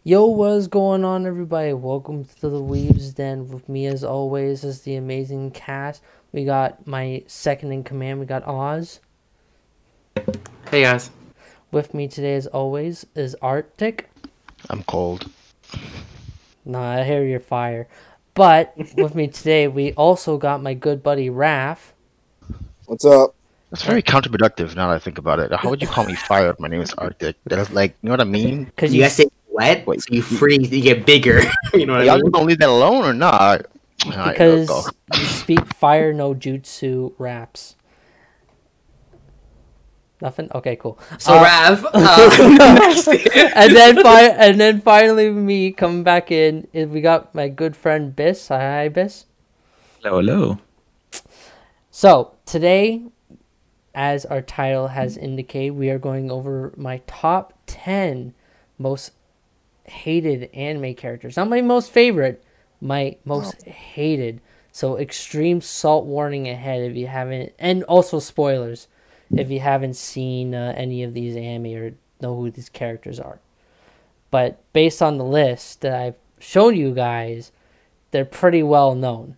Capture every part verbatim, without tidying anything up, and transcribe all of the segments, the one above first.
Yo, what's going on, everybody? Welcome to the Weebs Den. With me, as always, is the amazing cast. We got my second in command. We got Oz. Hey guys. With me today, as always, is Arctic. I'm cold. Nah, I hear your fire. But with me today, we also got my good buddy Raph. What's up? That's very counterproductive now that I think about it. How would you call me fire if my name is Arctic? That's like, you know what I mean? Because You you, guys say wet, Wait. so you freeze, you get bigger. You know what I Y'all mean? gonna leave that alone or not? Alright, because go, go. you speak fire no jutsu raps. Nothing. Okay, cool. So Uh, Rav, uh, and then fi- and then finally me coming back in is we got my good friend Biss. Hi Biss. Hello, hello. So today, as our title has indicated, we are going over my top ten most hated anime characters. Not my most favorite, my most hated. So extreme salt warning ahead if you haven't, and also spoilers if you haven't seen uh, any of these anime or know who these characters are. But based on the list that I've shown you guys, they're pretty well known.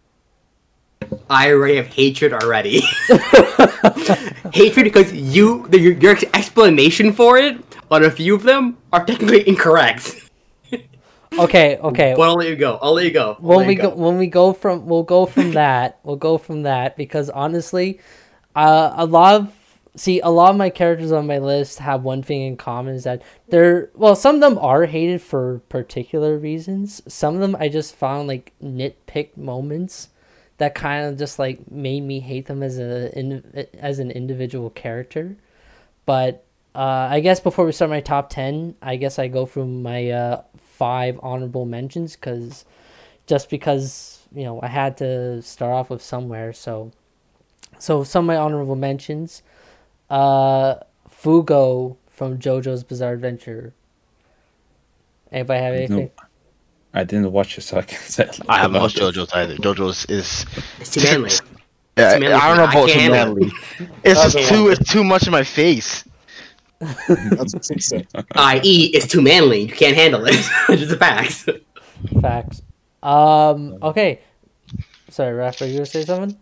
I already have hatred already. Hatred because you, the, your, your explanation for it on a few of them are technically incorrect. Okay, okay. But I'll let you go. I'll let you go. I'll when let we you go. when we go from we'll go from that we'll go from that because honestly, uh, a lot of see a lot of my characters on my list have one thing in common is that they're well some of them are hated for particular reasons. Some of them I just found like nitpick moments that kind of just like made me hate them as a in, as an individual character. But uh, I guess before we start my top ten, I guess I go through my uh, five honorable mentions because just because you know I had to start off with somewhere. So, so some of my honorable mentions, uh, Fugo from JoJo's Bizarre Adventure. Anybody have anything? No, I didn't watch it, so I can't say. a lot I haven't about watched it. JoJo's either. JoJo's is It's too manly. yeah, Too manly I don't for know me. I about too can't handle manly. It's just Okay. too it's too much in my face. That's what she said. that is, it's too manly. You can't handle it. It's just a fact. Facts. Um. Okay. Sorry, Raph, are you gonna say something?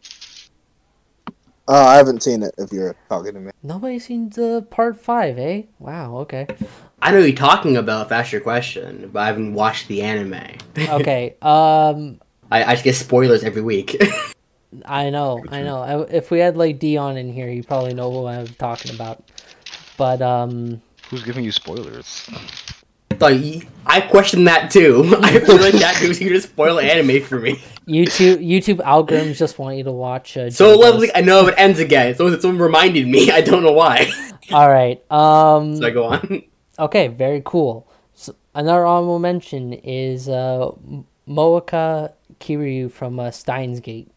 Uh, I haven't seen it. If you're talking to me, Nobody's seen the part five, eh? Wow. Okay. I know what you're talking about if that's your question, but I haven't watched the anime. Okay. Um. I, I just get spoilers every week. I know, I know. I, if we had like Dion in here, you probably know who I'm talking about. But um, Who's giving you spoilers? Like, I question that too. I feel like that dude's here to spoil anime for me. YouTube YouTube algorithms just want you to watch. Uh, So JoJo's. lovely. I know it ends again. So someone reminded me. I don't know why. All right. Um. So I go on. Okay. Very cool. So another honorable mention is uh, Moeka Kiryu from uh, Steins Gate.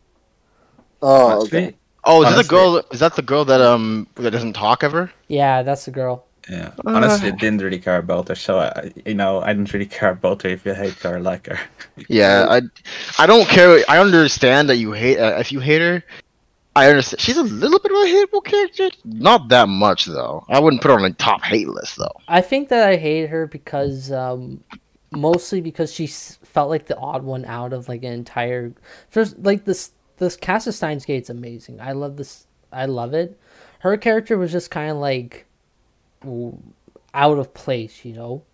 oh, Honestly, okay. Oh, is that the Honestly- girl? Is that the girl that um that doesn't talk ever? Yeah, that's the girl. yeah. Honestly, Uh. didn't really care about her, so I, you know, I don't really care about her if you hate her or like her. Yeah, I, I don't care. I understand that you hate. Uh, if you hate her, I understand. She's a little bit of a hateable character. Not that much though. I wouldn't put her on a top hate list though. I think that I hate her because um, mostly because she s- felt like the odd one out of like an entire. First, like this this cast of Steins Gate's amazing. I love this. I love it. Her character was just kind of like w- out of place, you know.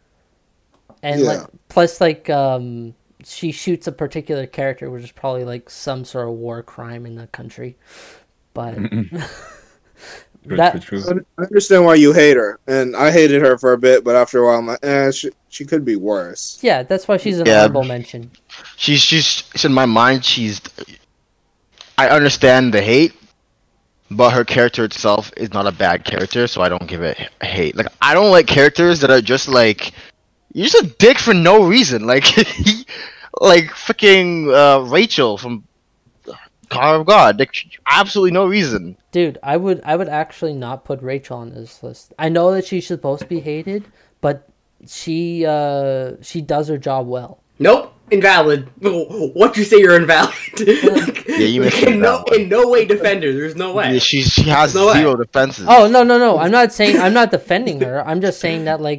And like Yeah. plus like um she shoots a particular character which is probably like some sort of war crime in the country. But True, that true, true. I understand why you hate her, and I hated her for a bit, but after a while, I'm like, eh, she, she could be worse. yeah, that's why she's an Yeah. honorable mention. She's she's it's in my mind. She's. I understand the hate, but her character itself is not a bad character, so I don't give it h- hate. Like I don't like characters that are just like you're just a dick for no reason. Like like freaking uh, Rachel from Car of God. Like absolutely no reason. Dude, I would I would actually not put Rachel on this list. I know that she's supposed to be hated, but she uh she does her job well. Nope. Invalid. What you say you're invalid? Yeah, you missed can no, that one. in no way defend her. There's no way. Yeah, she's she has No way. zero defenses. Oh no no no! I'm not saying I'm not defending her. I'm just saying that like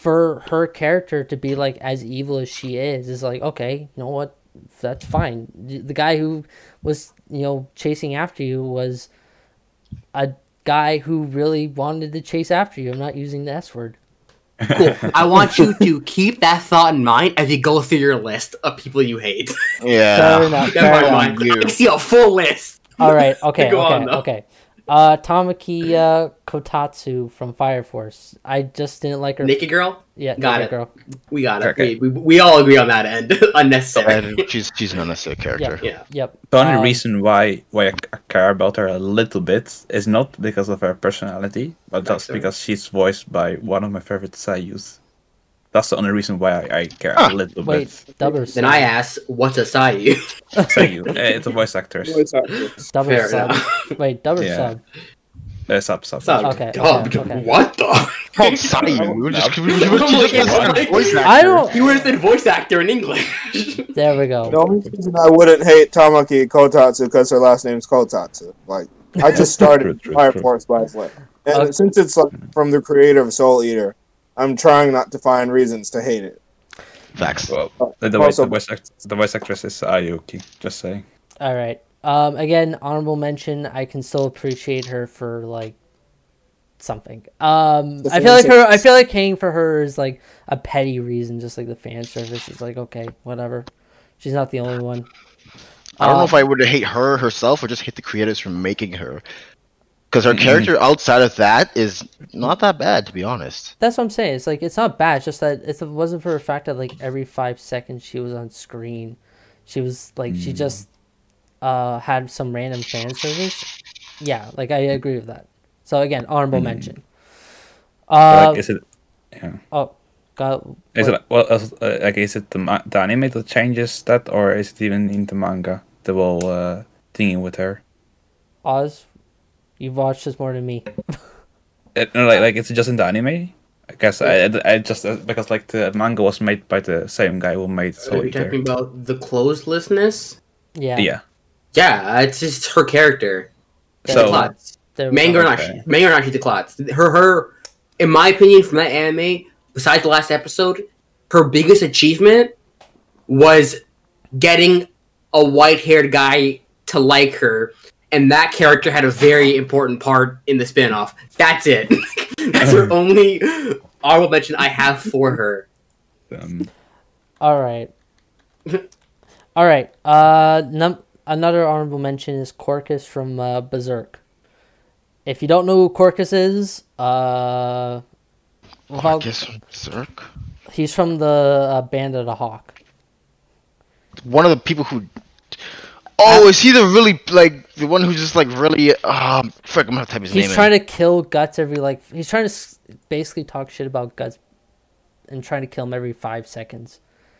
for her character to be like as evil as she is is like, okay, you know what, that's fine. The guy who was, you know, chasing after you was a guy who really wanted to chase after you. I'm not using the S word. Cool. I want you to keep that thought in mind as you go through your list of people you hate. Yeah. Fair enough. Keep Fair that in enough. mind. I can see a full list. All right. Okay. Go okay. on, though. okay. Uh, Tamakiya Kotatsu from Fire Force. I just didn't like her. Naked girl? Yeah, Got naked it. girl. We got it. Okay. We, we, we all agree on that end. Unnecessary. And she's she's an unnecessary character. Yeah. Yep. The only Um, reason why why I c- care about her a little bit is not because of her personality, but just Backstory. because she's voiced by one of my favorite Saiyus. That's the only reason why I, I care Ah, a little Wait, bit. double Then I ask, what's a Sayu? Saiyu, uh, it's a voice actor. Voice actors. double Fair sub. enough. Wait, double Yeah. sub. Uh, sub, sub. Sub. Okay, Dubbed. okay, okay. What the? Oh, Sayu. We just, we, we, we, I'm just like- want I'm a like- voice actor. I don't- You would have said voice actor in English. There we go. The only reason I wouldn't hate Tamaki Kotatsu because her last name's Kotatsu. Like, I just started True, true, Fire true. Force by Flame. And Okay. since it's like from the creator of Soul Eater, I'm trying not to find reasons to hate it. Facts. Well, Oh, the, the, voice, also- the, voice act, the voice actress is Ayuki, just saying. All right. Um. Again, honorable mention. I can still appreciate her for like something. Um. The I feel like fan her. I service. feel like hating for her is like a petty reason, just like the fan service is like, okay, whatever. She's not the only one. I don't know Uh, if I would hate her herself or just hate the creators for making her. Because her Mhm. character outside of that is not that bad, to be honest. That's what I'm saying. It's like it's not bad. It's just that if it wasn't for the fact that like every five seconds she was on screen, she was like she just uh had some random fan service. Yeah, like I agree with that. So again, honorable mention. Uh like, is it? Yeah. oh, got Is what- it well? Uh, like, is it the, ma- the anime that changes that, or is it even in the manga? The whole uh, thingy with her. Oz? You've watched this more than me. It, no, like, like it's just in the anime. I guess I, I, I just uh, because like the manga was made by the same guy who made Are Soul you Eater. talking about the closelessness? Yeah. Yeah. Yeah, it's just her character. She's So- a klutz. There we Manga or go. not, okay. manga or not, she's a klutz. Her, her, in my opinion, from that anime, besides the last episode, her biggest achievement was getting a white-haired guy to like her, and that character had a very important part in the spin-off. That's it. That's her only honorable mention I have for her. Um, All right. All right. Uh, num- another honorable mention is Corcus from uh, Berserk. If you don't know who Corcus is, uh, Oh, I well, guess from Berserk. he's from the uh, Band of the Hawk. One of the people who. Oh, is he the really like the one who's just like really? Um, frick, I'm gonna type his He's name trying in. to kill Guts every like. He's trying to s- basically talk shit about Guts, and trying to kill him every five seconds.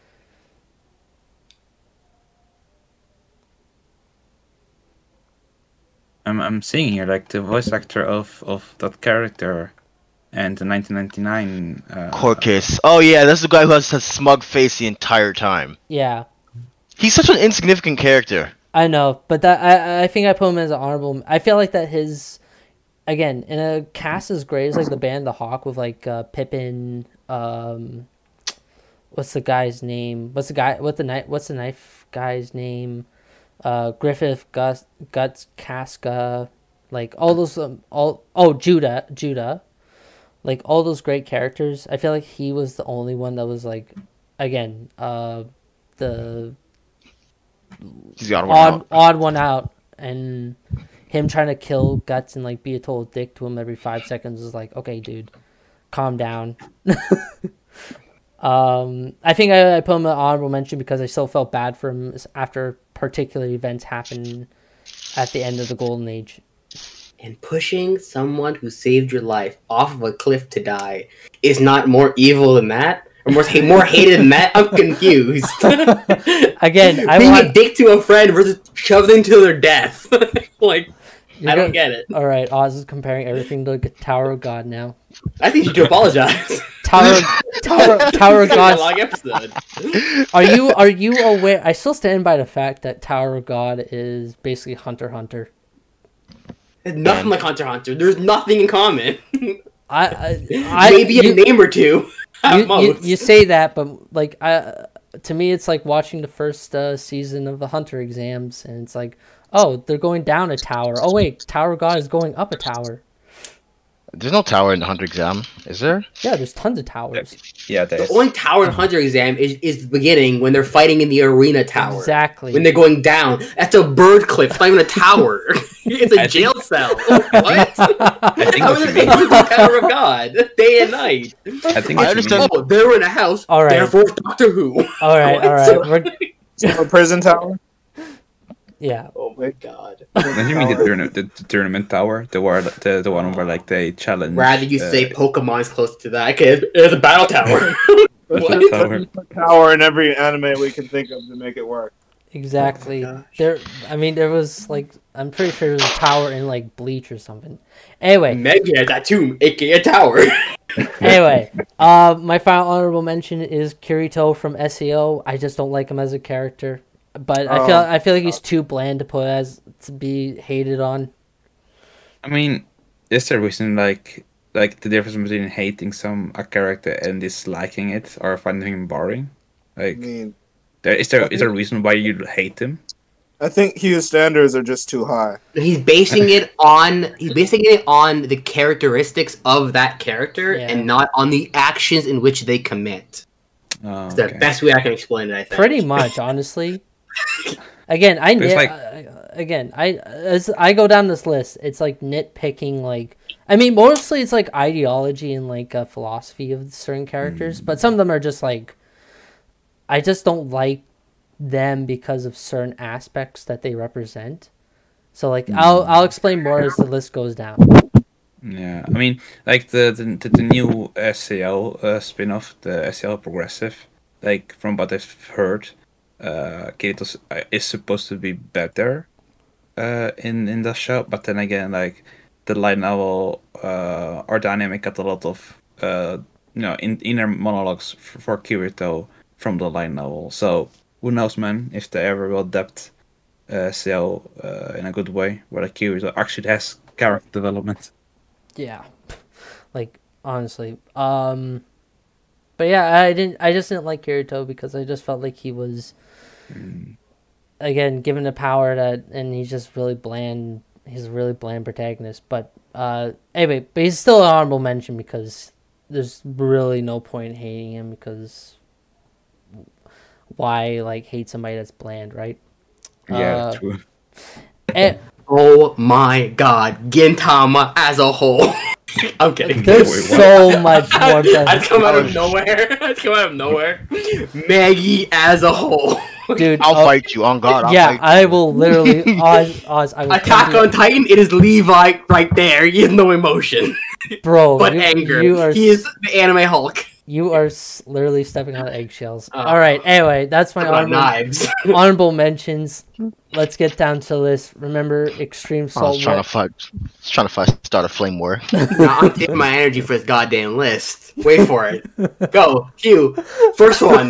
I'm I'm seeing here like the voice actor of of that character, and the nineteen ninety-nine. Uh, Corcus. Oh yeah, that's the guy who has a smug face the entire time. Yeah, He's such an insignificant character. I know, but that I I think I put him as an honorable. I feel like that his, again, in a cast as great as like the Band of the Hawk with like uh, Pippin, um, what's the guy's name? What's the guy? What the knife? What's the knife guy's name? Uh, Griffith, Gus, Guts, Casca, like all those um, all oh Judah, Judah, like all those great characters. I feel like he was the only one that was like, again, uh, the He's the odd one odd out. odd one out, and him trying to kill Guts and like be a total dick to him every five seconds was like, okay, dude, calm down. um, I think I, I put him an honorable mention because I still felt bad for him after particular events happened at the end of the Golden Age. And pushing someone who saved your life off of a cliff to die is not more evil than that? Or more, more hated than that? I'm confused. Again, I Being want a dick to a friend versus shoved into their death. Like, you're I don't gonna- get it. All right, Oz is comparing everything to the Tower of God now. I think you should apologize. Tower, Tower, Tower of It's a God. long episode. Are you are you aware? I still stand by the fact that Tower of God is basically Hunter x Hunter. It's nothing like Hunter x Hunter. There's nothing in common. I I, I Maybe you, a name or two. At you, you, most. you say that, but like I, to me, it's like watching the first uh, season of the Hunter exams, and it's like, oh, they're going down a tower. Oh wait, Tower of God is going up a tower. There's no tower in the Hunter exam, is there? Yeah, there's tons of towers. Yeah, there The is. only tower in Hunter exam is, is the beginning when they're fighting in the arena tower. Exactly. When they're going down. That's a bird cliff, it's not even a tower. It's a I jail think- cell. What? I think How what is you it mean. the Tower of God? Day and night. I think I what you understand- mean- Oh, they're in a house. All right. Therefore, Doctor Who. all right, all right. We're, A prison tower. yeah. Oh my god. Don't you mean the, tourna- the, the tournament tower? The where the, the one where like they challenge. Rather you uh, say Pokemon's close to that. Okay, it's a battle tower. Let's What? just- Tower. let's just put tower in every anime we can think of to make it work. Exactly. Oh my gosh. There, I mean, there was like, I'm pretty sure there was a tower in like Bleach or something. Anyway, Mega Tattoo, aka a tower. anyway, uh, my final honorable mention is Kirito from S E O. I just don't like him as a character, but I feel Oh. I feel like he's too bland to put as to be hated on. I mean, is there a reason like like the difference between hating some a character and disliking it or finding him boring? I Like, mean, there is there is there a reason why you hate him? I think Hugh's standards are just too high. He's basing it on he's basing it on the characteristics of that character Yeah. and not on the actions in which they commit. Oh, It's the okay. best way I can explain it, I think. Pretty much, honestly. Again, I There's nit, like- uh, again I as I go down this list, it's like nitpicking. Like, I mean, mostly it's like ideology and like a philosophy of certain characters, but some of them are just like, I just don't like them because of certain aspects that they represent. So like, I'll I'll explain more as the list goes down. Yeah, I mean, like the the, the, the new S A O uh, spin-off, the S A O Progressive, like from what I've heard, uh, Kirito uh, is supposed to be better uh, in in the show, but then again, like the light novel uh, or dynamic got a lot of uh, you know in, inner monologues for, for Kirito from the light novel. So who knows, man, if they ever will adapt uh, S A O uh, in a good way, where like Kirito actually has character development. Yeah, like honestly, um, but yeah, I didn't. I just didn't like Kirito because I just felt like he was, again, given the power that, and he's just really bland. He's a really bland protagonist. But uh, anyway, but he's still an honorable mention because there's really no point in hating him because why like hate somebody that's bland, right? Yeah, Uh, true. And Oh my god, Gintama as a whole. I'm kidding. there's Wait, so much more. I'd come out of Oh, nowhere. I'd come out of nowhere. Maggie as a whole. Dude, I'll oh, fight you on God. I'll yeah, fight I will literally. Oz, Oz, I will Attack come to on Titan, it is Levi right there. He has no emotion, you- bro. but you, anger. You are He is the anime Hulk. You are s- literally stepping on eggshells. Oh. All right. Anyway, that's my Talk about honorable, knives. honorable mentions. Let's get down to this. Remember, Extreme I was Salt. trying Wa- to fight. Trying to fight, start a flame war. Now I'm taking my energy for this goddamn list. Wait for it. Go, Hugh. First one.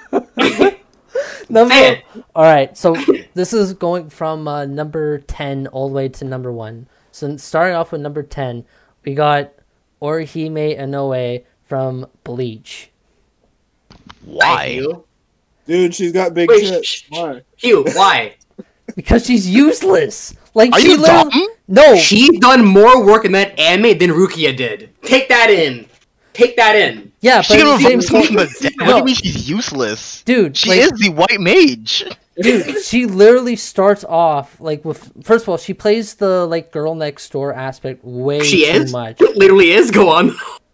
number. Say it. All right. So this is going from uh, number ten all the way to number one. So starting off with number ten, we got Orihime Inoue from Bleach. Why? Hugh. Dude, she's got big Wait, tits. shh, shh, Why? Hugh, why? Because she's useless. Like Are she you literally. dumb? No. She's done more work in that anime than Rukia did. Take that in. Take that in. yeah, but She at can the same revive someone from time- the dead. What do No. you mean she's useless? dude, She like, is the white mage. Dude, she literally starts off like with first of all, she plays the like girl next door aspect way She too is? much. Literally is. Go on.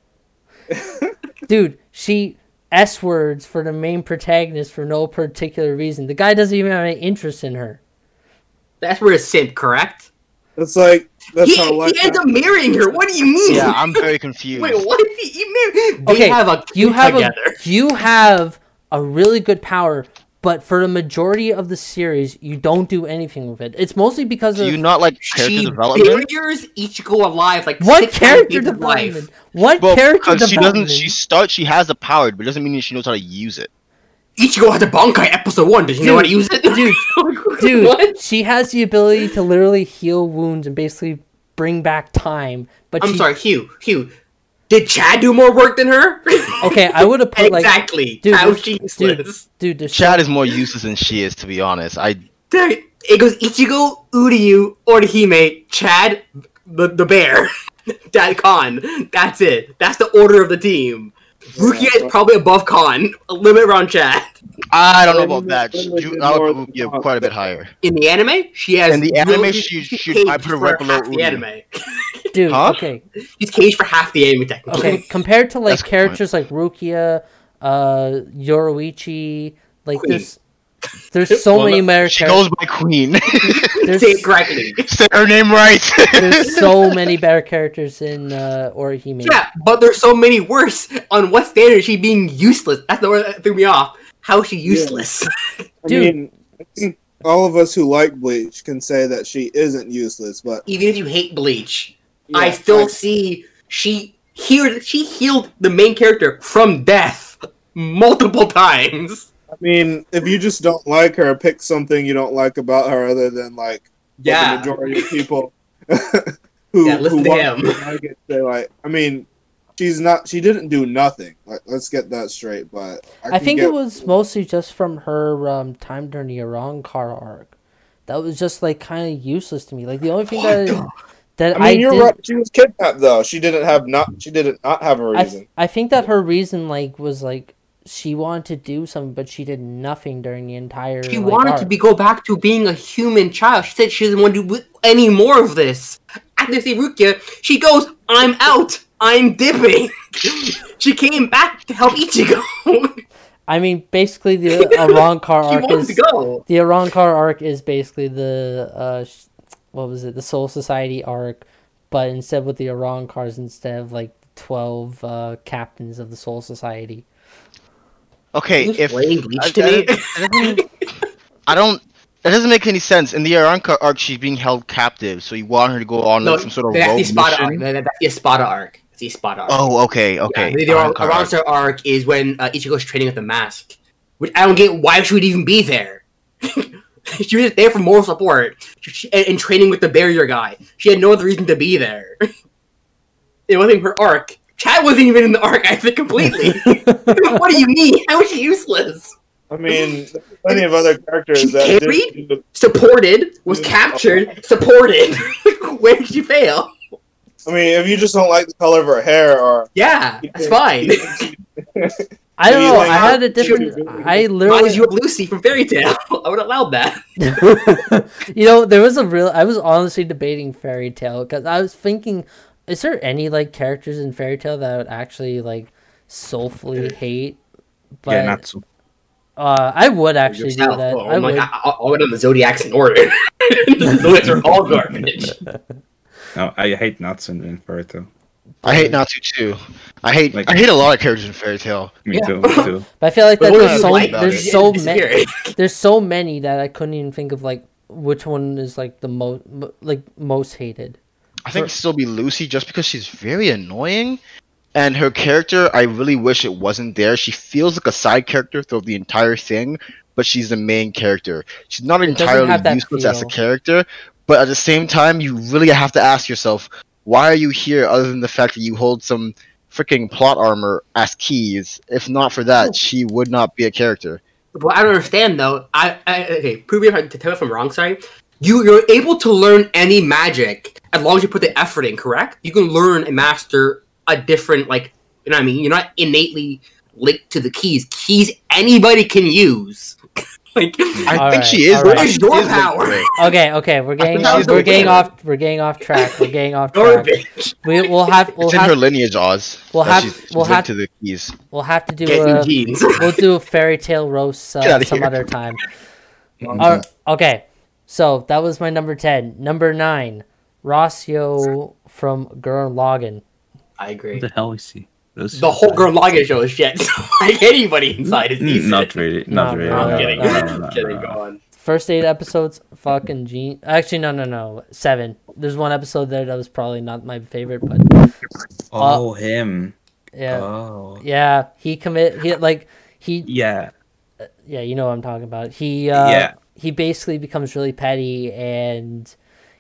Dude, she S words for the main protagonist for no particular reason. The guy doesn't even have any interest in her. That's where it's simp, correct? That's like that's He, how like he ends up marrying her. What do you mean? Yeah, I'm very confused. Wait, what did he, he marry? They Okay, have a kid you have together. a you have a really good power, but for the majority of the series, you don't do anything with it. It's mostly because Do of you not like character She development? barriers Ichigo alive like what six character times in life. development. What Well, character because she development? doesn't. She starts. She has the power, but it doesn't mean she knows how to use it. Ichigo had a Bankai episode one. Did you know how to use it? dude, Dude, what? she has the ability to literally heal wounds and basically bring back time. But I'm she, sorry, Hugh. Hugh, Did Chad do more work than her? Okay, I would have put like exactly. dude, How there's- she dude, useless. dude. There's Chad so, is more useless than she is, to be honest. I Dude, it goes Ichigo, Uryu, Orihime, Chad, the the bear, Dad Khan. That's it. That's the order of the team. Rukia is probably above Khan, a little bit around Chad. I don't know Well, about that. then we Ju- did I more would than yeah, Khan. quite a bit higher. In the anime, she has. In the anime, literally- she she's should- caged I put her for right below half the Uryu. anime. dude. Huh? Okay, He's caged for half the anime, technically. okay. Compared to like That's a good characters like Rukia, uh, Yoroichi, like Queen. there's there's so Well, many no, male She characters. goes by Queen. There's, Say it correctly. Say her name right. there's so many better characters in uh, Orihime. Yeah, but there's so many worse. On what standard is she being useless? That's the word that threw me off. How is she useless? I Dude. mean, I think all of us who like Bleach can say that she isn't useless, but Even if you hate Bleach, yeah, I still see she healed. She healed the main character from death multiple times. I mean, if you just don't like her, pick something you don't like about her other than like what Yeah. the majority of people who Yeah, listen who to watch him. it like it say like. I mean, she's not. She didn't do nothing. Like, let's get that straight. But I, I can think get- it was mostly just from her um, time during the Car arc. That was just like kind of useless to me. Like the only thing that that I mean, you're did, right. She was kidnapped though. She didn't have not. She didn't not have a I, reason. I think that her reason like was like she wanted to do something, but she did nothing during the entire. She like, wanted arc. to be go back to being a human child. She said she doesn't want to do any more of this. After they see Rukia, she goes, "I'm out. I'm dipping." She came back to help Ichigo. I mean, basically the Car She arc wanted is to go. the Car arc is basically the uh, sh- what was it? The Soul Society arc, but instead with the Cars instead of like twelve uh, captains of the Soul Society. Okay, Who's if playing Bleach I, to me? I, I don't- I don't. That doesn't make any sense. In the Aranka arc, she's being held captive, so you want her to go on No, like some sort of that's rogue the Espada arc. mission. That's the Espada arc. That's the Espada arc. Oh, okay, okay. Yeah, the the Aranka arc. Aranza arc is when uh, Ichigo's training with the mask. Which I don't get why she would even be there. She was just there for moral support she, and, and training with the barrier guy. She had no other reason to be there. It wasn't her arc. Chad wasn't even in the arc, I think, completely. What do you mean? How is she useless? I mean, there's plenty of other characters She that carried? did. do- Supported, was Mm. captured, supported. Where did she fail? I mean, if you just don't like the color of her hair, or Yeah, that's fine. I don't So you know. like I had a how- different. should- I Why literally. was you up Lucy from Fairy Tail? I would have allowed that. You know, there was a real. I was honestly debating Fairy Tail because I was thinking, is there any like characters in Fairy Tail that I would actually like soulfully hate? But yeah, Natsu. uh, I would actually Yourself. do that. Oh, I my would. God, I, I went on the Zodiacs in order. The Zodiacs are all garbage. No, I hate Natsu in Fairy Tail. I hate Natsu too. I hate. Like- I hate a lot of characters in Fairy Tail. Me Yeah. too, me too. But I feel like But that what there's do you so like about there's it? so It's many disappearing. there's so many that I couldn't even think of like which one is like the most like most hated. I think it'd still be Lucy just because she's very annoying, and her character. I really wish it wasn't there. She feels like a side character throughout the entire thing, but she's the main character. She's not It doesn't entirely have that useless as a feel. character, but at the same time, you really have to ask yourself, why are you here? Other than the fact that you hold some freaking plot armor as keys. If not for that, she would not be a character. What I don't understand though, I, I okay, prove me if I to tell me if I'm wrong. Sorry, you you're able to learn any magic as long as you put the effort in. Correct? You can learn and master a different like you know what I mean. You're not innately linked to the keys. Keys anybody can use. Like I All think right, she is. all right. I think she Your is linked power. to it. Okay, okay, we're getting that was we're the getting way. off we're getting off track. We're getting off track. garbage. We we'll have we'll It's in her have lineage, Oz. we'll that have- she's, she's we'll linked have- to the keys. we'll have to do Get new a jeans. we'll do a fairy tale roast Get uh, outta some here. other time. Uh, okay, so that was my number ten. Number nine, Rossio from Gurren Lagann. I agree. What the hell is he? Those- The whole Girl Lagann show is shit. So like anybody inside is Mm, decent. Not really. Not No, really. no, I'm no, kidding. no, I'm no, no, kidding. no. Go on. First eight episodes, fucking gene. Actually, no, no, no, seven. There's one episode there that was probably not my favorite, but Oh, him. yeah, Oh. yeah, he commit. He like he Yeah. yeah, you know what I'm talking about. He uh, Yeah. he basically becomes really petty and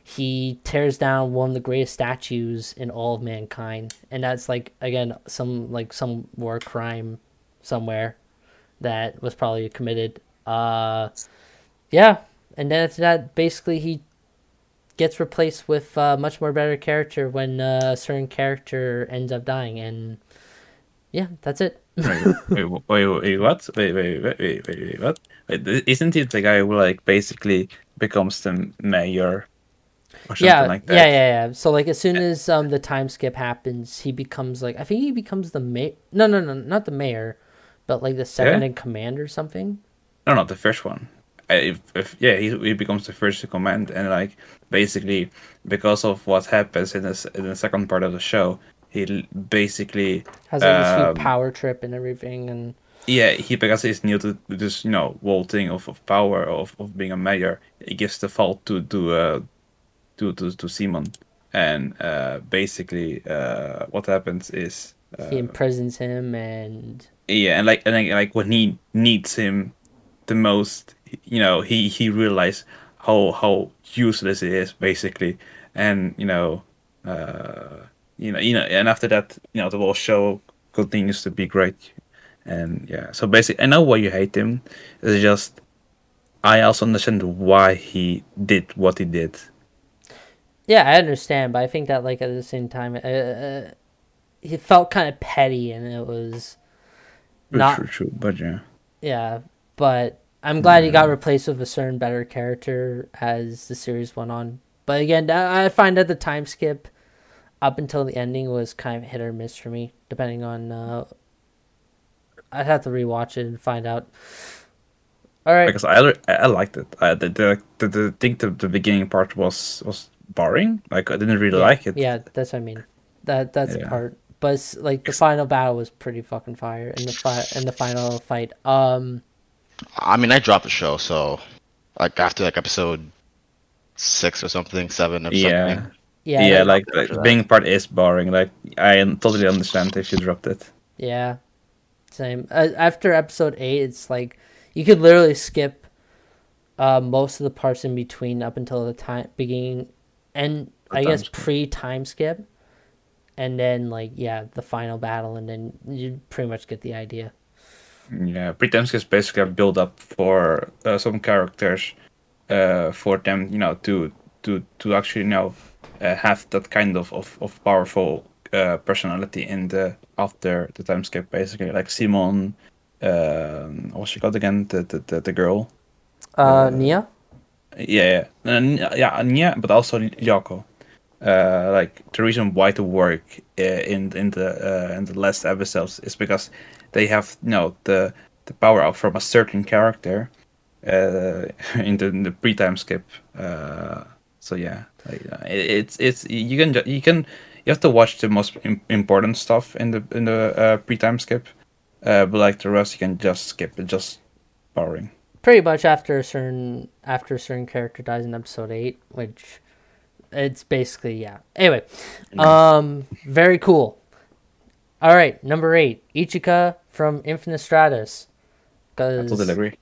he tears down one of the greatest statues in all of mankind, and that's like again some like some war crime somewhere that was probably committed. Uh, yeah, and then after that, basically he gets replaced with a much more better character when uh, a certain character ends up dying, and yeah, that's it. wait, wait, wait, wait, what? Wait, wait, wait, wait, wait, wait, what? Wait, isn't it the guy who like basically becomes the mayor or something Yeah, like that? yeah, yeah, yeah. So like as soon as um the time skip happens, he becomes like I think he becomes the mayor. No, no, no, not the mayor, but like the second Yeah? in command or something. No, not the first one. Uh, If, if yeah, he, he becomes the first to command, and like basically because of what happens in this in the second part of the show, he l- basically Has like this um, huge power trip and everything, and yeah, he because he's new to this, you know, whole thing of, of power of, of being a mayor. He gives the fault to to uh, to, to to Simon, and uh, basically uh, what happens is uh, he imprisons him, and yeah, and like and like, like when he needs him the most, you know, he he realized how how useless he is basically, and you know, uh, you know, you know, and after that, you know, the whole show continues to be great. And yeah, so basically, I know why you hate him. It's just I also understand why he did what he did. yeah, I understand, but I think that like at the same time, uh, uh, he felt kind of petty, and it was not True, true, but yeah, yeah. But I'm glad he got replaced with a certain better character as the series went on. But again, I I find that the time skip up until the ending was kind of hit or miss for me, depending on. Uh, I'd have to rewatch it and find out. All right. because I li- I I liked it. I the the the, the think the, the beginning part was was boring. Like I didn't really yeah, like it. Yeah, that's what I mean. That that's the Yeah. part. But it's, like the final battle was pretty fucking fire, and the fi- and the final fight. Um, I mean, I dropped the show, so like after like episode six or something, seven or Yeah. something. yeah, Yeah, like- like, like after the that. beginning part is boring. Like I totally understand if you dropped it. yeah, same. Uh, after episode eight, it's like you could literally skip uh most of the parts in between up until the time beginning, and The I time guess skip. pre time skip, and then like yeah, the final battle, and then you pretty much get the idea. Yeah, pre-time is basically a build up for uh, some characters, uh, for them, you know, to to to actually, you know, uh, have that kind of of, of powerful uh, personality in the after the time skip, basically, like Simon, um, what's she called again? The the the, the girl. Uh, Nia. Yeah, yeah, and, yeah, Anya, but also Yako. Uh, like the reason why to work uh, in in the uh, in the last episodes is because they have, you know, the the power up from a certain character uh, in the, in the pre-time skip. Uh, so yeah, like, uh, it, it's it's you can ju- you can you have to watch the most im- important stuff in the in the uh, pre-time skip, uh, but like the rest you can just skip. It's just boring. Pretty much after a certain after a certain character dies in episode eight, which it's basically yeah. Anyway, um, very cool. All right, number eight, Ichika from Infinite Stratus, I totally because agree.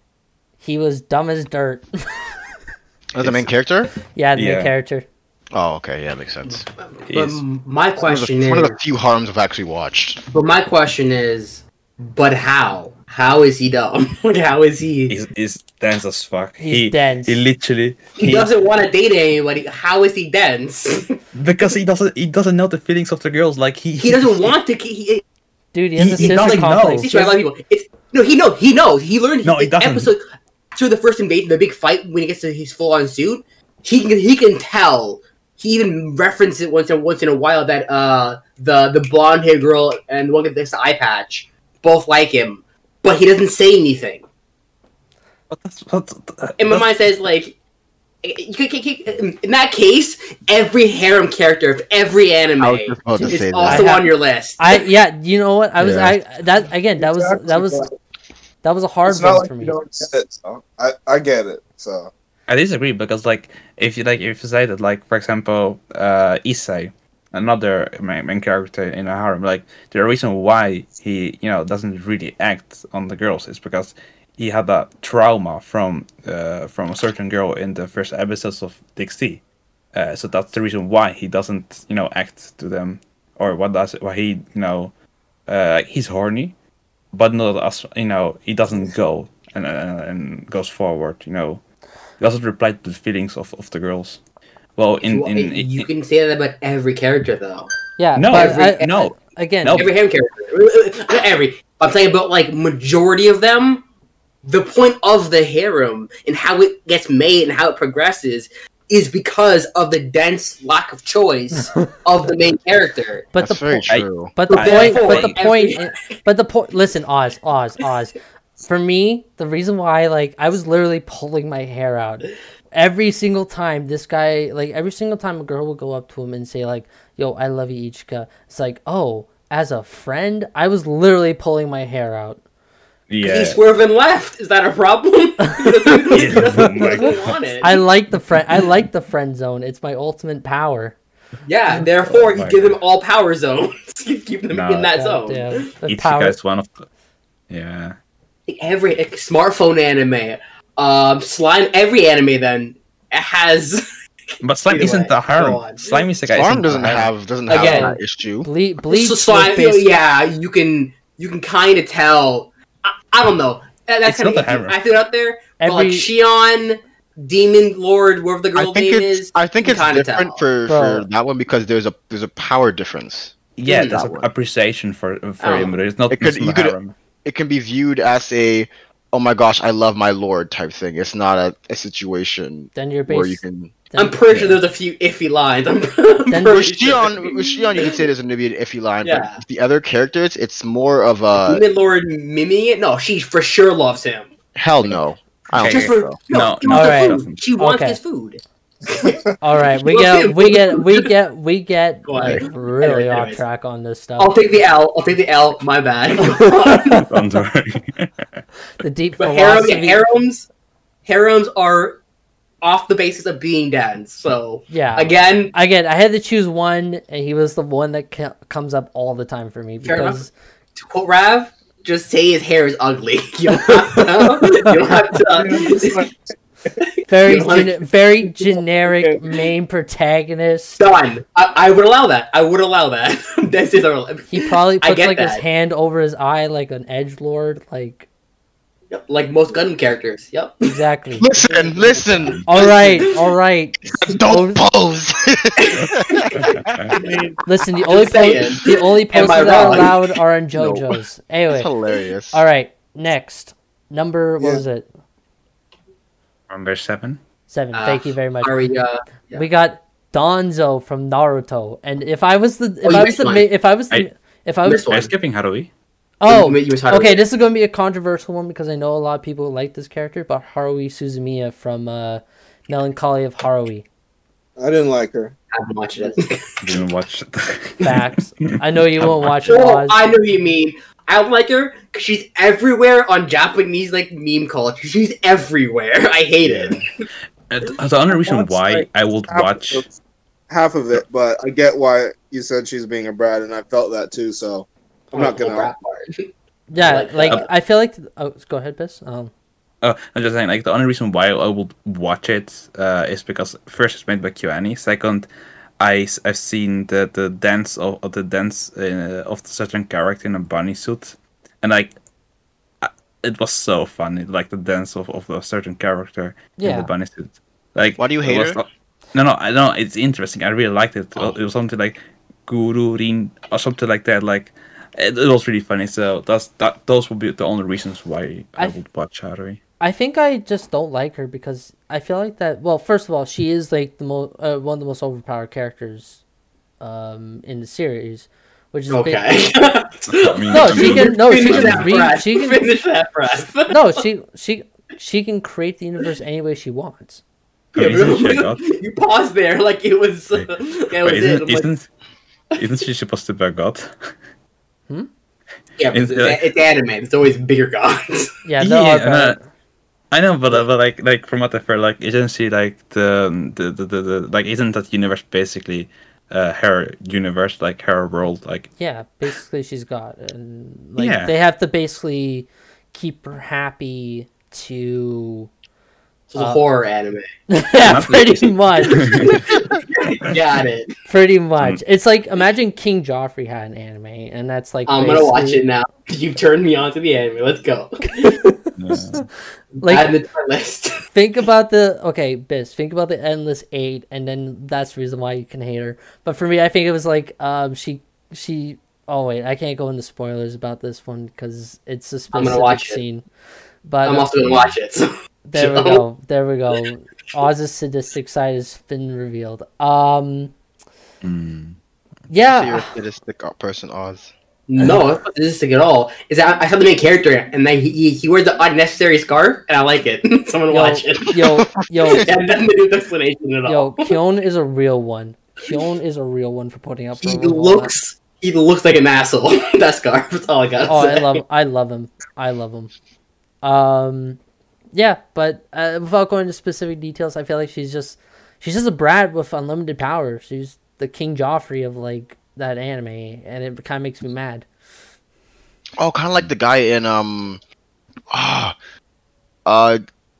he was dumb as dirt. Oh, the main character? yeah, the Yeah. main character. Oh, okay, yeah, makes sense. But He's- my One of, question the, is, one of the few harms I've actually watched. but my question is, but how? How is he dumb? Like, how is he? He's, he's dense as fuck. He's he, dense. He literally He doesn't want to date anybody. How is he dense? because he doesn't he doesn't know the feelings of the girls. Like he He doesn't want to. He, Dude, he has He- a he sister doesn't complex. know. This is why I love people. It's no, he knows. He knows. He learned. No, he in doesn't. Episode to the first invasion, the big fight when he gets to his full on suit. He can. He can tell. He even referenced it once in once in a while that uh the the blonde haired girl and the one with this eye patch both like him, but he doesn't say anything. But that's, that's, In my that's- mind, says like. You could, you could- in that case, every harem character of every anime I was just about to is say also that. I have- on your list. I yeah, you know what? I was Yeah. I that again. That was that was that was a hard It's not one like for you me. don't get it. So I, I get it. So I disagree because like if you like if you say that, like for example uh Issei, another main, main character in a harem, like the reason why he, you know, doesn't really act on the girls is because he had a trauma from uh from a certain girl in the first episodes of D X T. Uh, so that's the reason why he doesn't, you know, act to them, or what does why he, you know, uh, he's horny, but not as you know, he doesn't go and uh, and goes forward. You know, he doesn't reply to the feelings of, of the girls. Well, in Well, in, it- in you can say that about every character, though. Yeah, no, but every, I- no, again, No. Every harem character, not every. I'm saying about like majority of them. The point of the harem and how it gets made and how it progresses is because of the dense lack of choice of the main character. but That's the very po- true. but the I- point, I- but the every- point, i- but the point. Listen, Oz, Oz, Oz. For me, the reason why, like, I was literally pulling my hair out every single time this guy, like, every single time a girl would go up to him and say, like, "Yo, I love you, Ichika." It's like, oh, as a friend, I was literally pulling my hair out. yeah. He swerving left. Is that a problem? he doesn't, he doesn't, Oh my he doesn't want it. I like the friend. I like the friend zone. It's my ultimate power. Yeah, therefore, Oh you my give them God. all power zones. You keep them No. in that God zone. damn, the Ichika power. is one of the, yeah. Every like, smartphone anime, um, slime. Every anime then has. But slime Either isn't way, the go harem. on. Slime is like Storm doesn't have doesn't have Again. that issue. Ble- Bleach. So was slime, based- yeah, you can you can kind of tell. I, I don't know. That- That's It's kind not of the hammer. I threw it out there. But like Every- Shion, Demon Lord, whatever the I girl think name it's is. I think you it's can kinda different tell. for, Bro. for that one because there's a there's a power difference. Yeah, in there's that a one. appreciation for for Oh. him, but it's not, It could- it's not you the could- harem. It can be viewed as a oh my gosh, I love my lord type thing. It's not a, a situation Then you're where you based. can I'm Then, pretty sure there's a few iffy lines. I'm, I'm Then- pretty with sure. Shion, with Shion, you could say there's a maybe an iffy line, Yeah. but with the other characters, it's more of a Demon Lord miming it. No, she for sure loves him. hell no. I don't Okay. Just think for so. no, No, he wants no, the she food. doesn't. She wants Okay. his food. all right, we Well, get, see- we get, we get, we get Go on. like really Anyways, off anyways. track on this stuff. I'll take the L. I'll take the L. My bad. Don't worry. The deep But harem, philosophy. harems, harems are off the basis of being dads. So yeah. again, Again, I had to choose one, and he was the one that ca- comes up all the time for me Fair enough. because to quote Rav, just say his hair is ugly. You don't have to. You don't have to. very, You like- gene- very generic main protagonist. Done. I, I would allow that. I would allow that. This is a, He probably I puts get like his that. hand over his eye like an edge lord. Like like most Gundam characters. Yep. exactly. Listen, listen. All right, all right. Don't pose. Listen, the I'm only just saying. po- the only Am poses I that are wrong? allowed are in No. JoJo's. Anyway, That's hilarious. all right. Next, number what Yeah. was it? Number seven. Seven. Uh, Thank you very much. Are we? Uh, yeah. We got Danzo from Naruto, and if I was the if Oh, you I was missed the one. ma- if I was the I- if I was missed Are you one. skipping Haruhi? oh You missed Haruhi. okay, this is going to be a controversial one because I know a lot of people like this character, but Haruhi Suzumiya from uh, Melancholy of Haruhi. I didn't like her. I haven't watched it. Didn't watch it. Facts. I know you won't watch it. Oh, Oz. I know what you mean. I don't like her because she's everywhere on Japanese like meme culture. She's everywhere. I hate it. Uh, the only reason Watched, why like, I would half watch. of, half of it, but I get why you said she's being a brat, and I felt that too. So I'm not Oh, gonna. crap part. Yeah, like like that. I feel like oh, go ahead, Biss. Um, Oh, I'm just saying, like the only reason why I would watch it uh, is because first it's made by KyoAni. Second, I have seen the, the dance of, of the dance uh, of the certain character in a bunny suit, and like I- it was so funny, like the dance of, of a certain character in Yeah. the bunny suit. Like, Why do you it hate was her? not- no, no, I know it's interesting. I really liked it. It was something like Guru Rin or something like that. Like it, it was really funny. So that's that. Those would be the only reasons why I, I- would watch Haruhi. I think I just don't like her because I feel like that. Well, first of all, she is like the most uh, one of the most overpowered characters, um, in the series, which is ba- Okay. I mean, No, I she mean, can- no, she Finish can that read- breath. she can- Finish that breath. no, she she she can create the universe any way she wants. I mean, isn't she a god? You paused there like it was. Uh, Wait, that was Wait, it. isn't, I'm like, isn't, isn't she supposed to be a god? yeah, but is it's, it like- it's anime. It's always bigger gods. Yeah, no, Yeah, but- uh, I know, but, uh, but like like from what I've heard, like isn't she like the the, the, the, the like isn't that universe basically uh, her universe, like her world, like yeah, basically she's God, and like Yeah. they have to basically keep her happy to So it's a Uh, horror anime. yeah, pretty much. Got it. Pretty much. It's like imagine King Joffrey had an anime, and that's like I'm gonna watch basically- it now. You've turned me on to the anime. Let's go. Yeah. Like Add it to my list. think about the okay, Biz. Think about the Endless Eight, and then that's the reason why you can hate her. But for me, I think it was like um she she. Oh wait, I can't go into spoilers about this one because it's a I'm gonna specific watch it. scene. But I'm also gonna watch it. So. there we So- go. There we go. Oz's sadistic side has been revealed. Um. Mm. So you're a Yeah. sadistic person, Oz. No, it's not sadistic at all. Is that I saw the main character and then he, he he wears the unnecessary scarf and I like it. So I'm gonna Yo, watch it. yo, yo, It had nothing to do with explanation at yo. all. Kyon is a real one. Kyon is a real one for putting up. He for all that. looks he looks like an asshole. That scarf. That's all I got. Oh, I say. love, I love him. I love him. Um, yeah, but uh, without going into specific details, I feel like she's just, she's just a brat with unlimited power. She's the King Joffrey of like that anime, and it kind of makes me mad. Oh, kind of like the guy in um, ah, uh,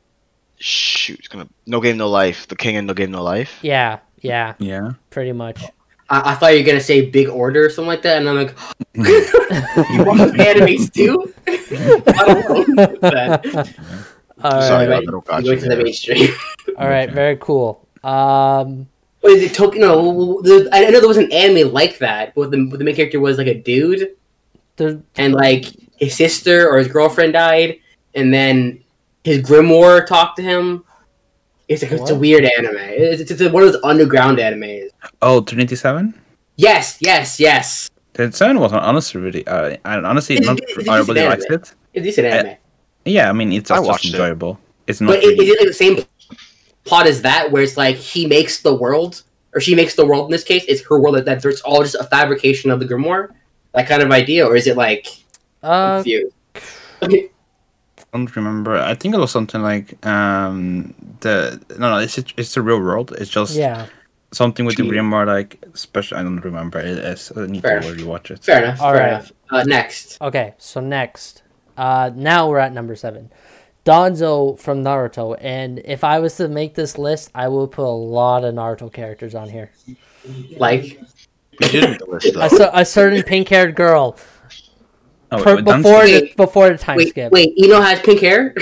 shoot, it's gonna No Game No Life, the king in No Game No Life. Yeah, yeah, Yeah. pretty much. I, I thought you were gonna say Big Order or something like that, and I'm like, you watch animes too? I don't know. But, All Sorry, right, I don't got you you went to the there. mainstream. all right, very cool. Um, Wait, the Tokyo? No, the, I know there was an anime like that, but the, but the main character was like a dude, the and like his sister or his girlfriend died, and then his grimoire talked to him. It's a, it's a What? weird anime. It's, it's, it's one of those underground animes. Oh, Trinity Seven. Yes, yes, yes. Trinity Seven was honestly really. Uh, I honestly It's- not it's- it's I just really an liked anime. it. It's a decent anime. Yeah, I mean it's I just, watched just it. enjoyable. It's not. But is, really- is it like the same plot as that, where it's like he makes the world, or she makes the world in this case, it's her world, that, that it's all just a fabrication of the grimoire? That kind of idea? Or is it like, I'm uh, confused? I don't remember. I think it was something like um the no no it's it's the real world. It's just yeah. something with the True. grimoire like special. I don't remember. It is. I need Fair to enough. really watch it. Fair enough, All fair right. enough. Uh, next. Okay, so next, uh, now we're at number seven, Danzo from Naruto. And if I was to make this list, I would put a lot of Naruto characters on here. Like, We didn't do this A, though. cer- a certain pink-haired girl Oh, per- wait, Danzo- before the Wait, before the time wait, skip. wait, Ino has pink hair?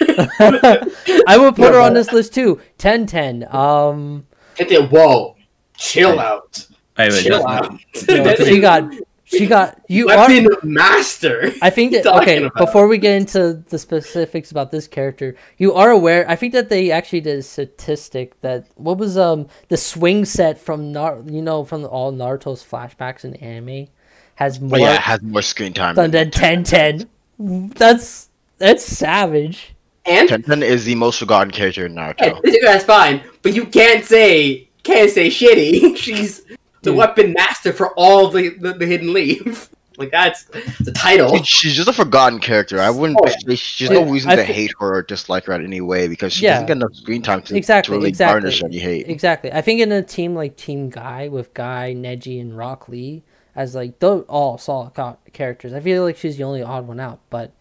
I would put her on this list too. Ten ten. Um, Hit it, whoa. Chill out. Wait, wait, Chill Dan- out. you know, she got she got you are. Weapon master. I think that talking okay. about? Before we get into the specifics about this character, you are aware. I think that they actually did a statistic that what was um the swing set from Nar you know from all Naruto's flashbacks in anime has more But yeah, it has more screen time. than than ten ten. That's that's savage. And Tenten is the most forgotten character in yeah, Naruto. that's fine, but you can't say can't say shitty. She's the Dude. weapon master for all the, the, the hidden leaf. Like that's the title. She's just a forgotten character. I wouldn't. Oh, yeah. She's Yeah, no reason I to thi- hate her or dislike her in any way because she Yeah. doesn't get enough screen time to, Exactly, to really exactly. garnish any hate. Exactly. I think in a team like Team Guy with Guy, Neji, and Rock Lee as like those all solid co- characters, I feel like she's the only odd one out. But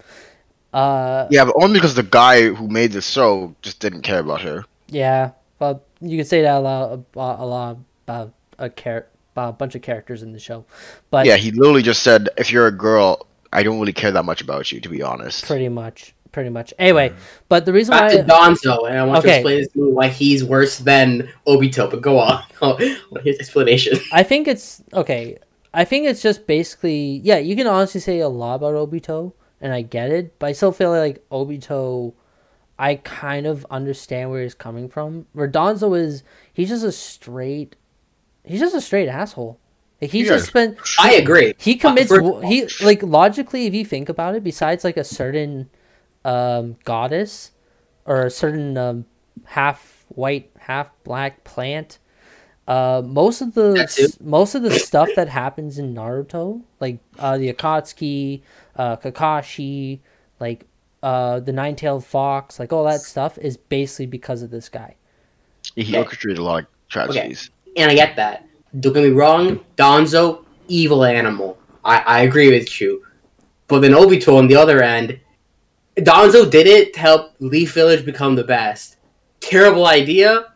uh, Yeah, but only because the guy who made the show just didn't care about her. yeah, but you could say that a lot, a, a lot about a char- about a bunch of characters in the show. But Yeah, he literally just said, "If you're a girl, I don't really care that much about you, to be honest." pretty much, pretty much. Anyway, but the reason Back why to Donzo, and I want Okay. to explain this to you why he's worse than Obito. But go on. His explanation. I think it's okay. I think it's just basically yeah. You can honestly say a lot about Obito, and I get it, but I still feel like Obito. I kind of understand where he's coming from. Where Donzo is, he's just a straight, he's just a straight asshole. Like he Yeah. just spent. I agree. He commits. Uh, first wo- of all- he like logically, if you think about it, besides like a certain um, goddess or a certain um, half white, half black plant. Uh, most of the That too. most of the stuff that happens in Naruto, like uh, the Akatsuki, uh, Kakashi, like uh, the nine-tailed fox, like all that stuff is basically because of this guy. He Okay. orchestrated a lot of tragedies. And I get that. Don't get me wrong. Donzo, evil animal. I, I agree with you. But then Obito, on the other end, Donzo did it to help Leaf Village become the best. terrible idea.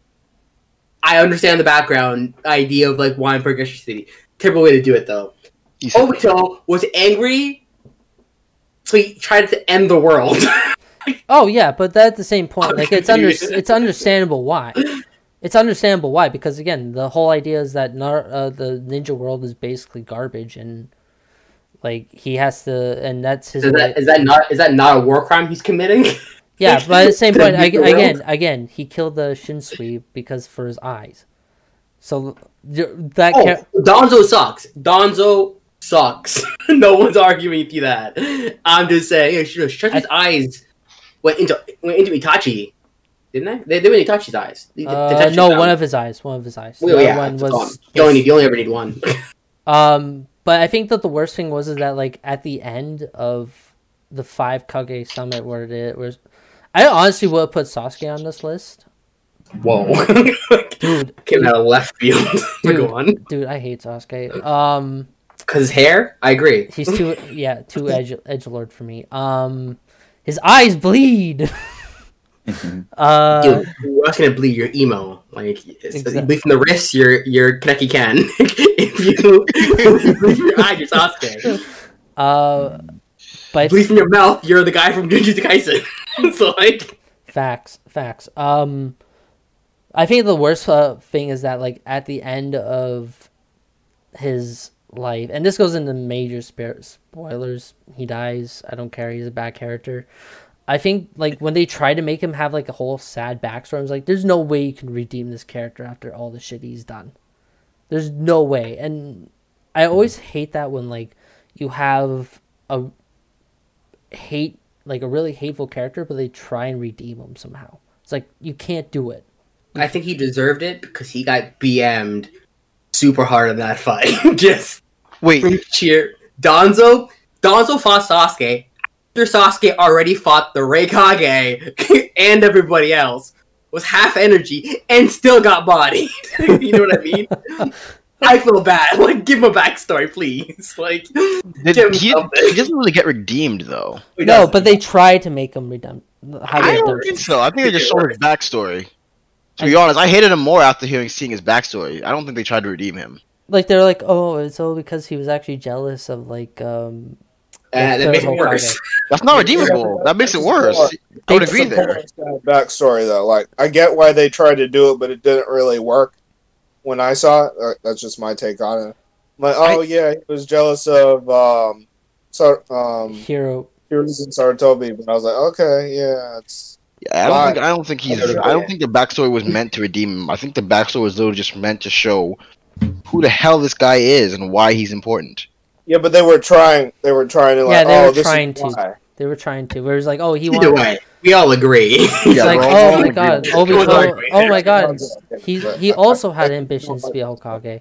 I understand the background idea of like wanting Progression City. Terrible way to do it though. You said- Obito was angry, so he tried to end the world. Oh yeah, but that's the same point. I'm Like it's under confused. it's understandable why. It's understandable why because again, the whole idea is that Nar- uh, the ninja world is basically garbage, and like he has to, and that's his. Is way- that is that not is that not a war crime he's committing? Yeah, but at the same To point, beat the ag- world? again, again, he killed the Shinsui because for his eyes. So y- that Oh, ca- Donzo sucks. Donzo sucks. No one's arguing with you that. I'm just saying, yeah, sure, Stretch's eyes went into went into Itachi, didn't they? They, they went into Itachi's eyes. The- the- uh, Itachi no, found- one of his eyes, one of his eyes. Well, The yeah, other one it's was, gone. You only need, you only ever need one. um, but I think that the worst thing was is that like at the end of the five Kage summit where it was, I honestly would have put Sasuke on this list, Whoa, dude. came out of left field. Dude. Go on. Dude, I hate Sasuke. Um. Because his hair, I agree. He's too yeah too edge edgelord for me. Um, his eyes bleed. uh, Dude, what's gonna bleed your emo? Like, it's, Exactly. you bleed from the wrist, you're you're Kaneki Ken. If you if you bleed from your eye, you're Sasuke. uh, but Bleed from your mouth, you're the guy from Jujutsu Kaisen. So like, facts, facts. Um, I think the worst uh, thing is that like at the end of his life, and this goes into major spa- spoilers. He dies. I don't care. He's a bad character. I think like when they try to make him have like a whole sad backstory, I was like, there's no way you can redeem this character after all the shit he's done. There's no way. And I always hate that when like you have a hate like a really hateful character, but they try and redeem him somehow. It's like you can't do it. I think he deserved it because he got B M'd super hard in that fight. Just Wait, from cheer. Donzo, Donzo fought Sasuke after Sasuke already fought the Raikage and everybody else. Was half energy and still got bodied. You know what I mean? I feel bad. Like, give him a backstory, please. Like, did, give him he, something. he doesn't really get redeemed though. He No, doesn't. but they try to make him redem- have I don't redemption. think so. I think they just showed his backstory. To be honest, I hated him more after hearing seeing his backstory. I don't think they tried to redeem him. Like they're like, oh, it's all because he was actually jealous of like um. Uh, that makes it Hokage. worse. That's not redeemable. That makes it worse. I would agree there. Backstory though, like I get why they tried to do it, but it didn't really work. When I saw it, uh, that's just my take on it. I'm like, oh I- yeah, he was jealous of um, so um, Hero. Heroes and Saratobi, but I was like, okay, yeah, it's Yeah, I don't Why? think I don't think he's I don't think the backstory was meant to redeem him. I think the backstory was literally just meant to show who the hell this guy is and why he's important. yeah, but they were trying, they were trying to Yeah, like, they oh, were this trying is to. why. They were trying to. Where it was like, oh, he Either wanted. way, we all agree. It's Yeah, like, we're all- oh all my agree god, with Obito, that. oh my god, he But he I- also I- had I- ambitions to be a Hokage. E-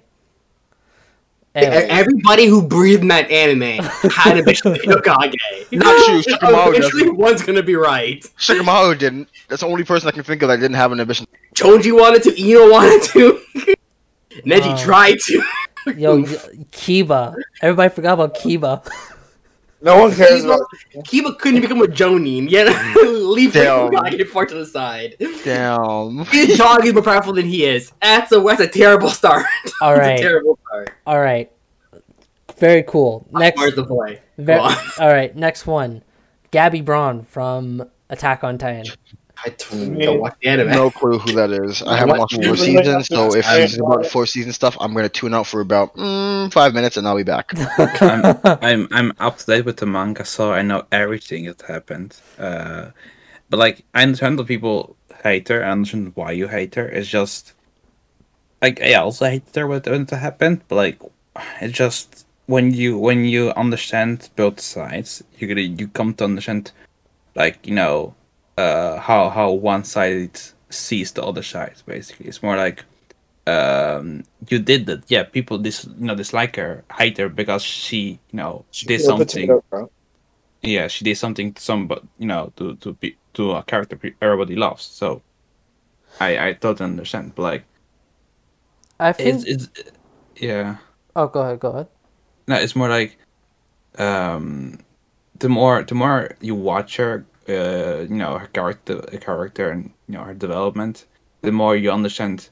Anyway, Everybody who breathed in that anime had a mission to be Hokage. Not true, Shikamaru Eventually, doesn't. one's gonna be right. Shikamaru didn't. That's the only person I can think of that didn't have an ambition. Choji wanted to, Ino wanted to, Neji Uh, tried to. yo, Kiba. Everybody forgot about Kiba. No one cares Kiba, about. Kiba couldn't become a Jonin, yet leave the Damn. Hokage far to the side. Damn. His dog is more powerful than he is. That's a, that's a terrible start. All That's a right, terrible start. all right. Very cool. Next, Where's the play? ve- Go on. all right. Next one, Gabby Braun from Attack on Titan. I don't, don't watch the anime. No clue who that is. I haven't watched four seasons, so if he's about four season stuff, I'm gonna tune out for about mm, five minutes and I'll be back. I'm, I'm I'm up to date with the manga, so I know everything that happened. Uh, but like, I understand that people hate her. I understand why you hate her. It's just like I also hate her when when it happened. But like, it's just when you when you understand both sides, you gonna you come to understand, like you know, uh, how how one side sees the other side. Basically, it's more like. Um, you did that, yeah. People dis, you know, dislike her, hate her because she, you know, did She's a something. potato, bro. Yeah, she did something to some, but you know, to to be to a character pe- everybody loves. So, I I totally understand. But like, I think. it's it's yeah. Oh, go ahead. Go ahead. No, it's more like, um, the more the more you watch her uh, you know, her character, character, and you know her development, the more you understand.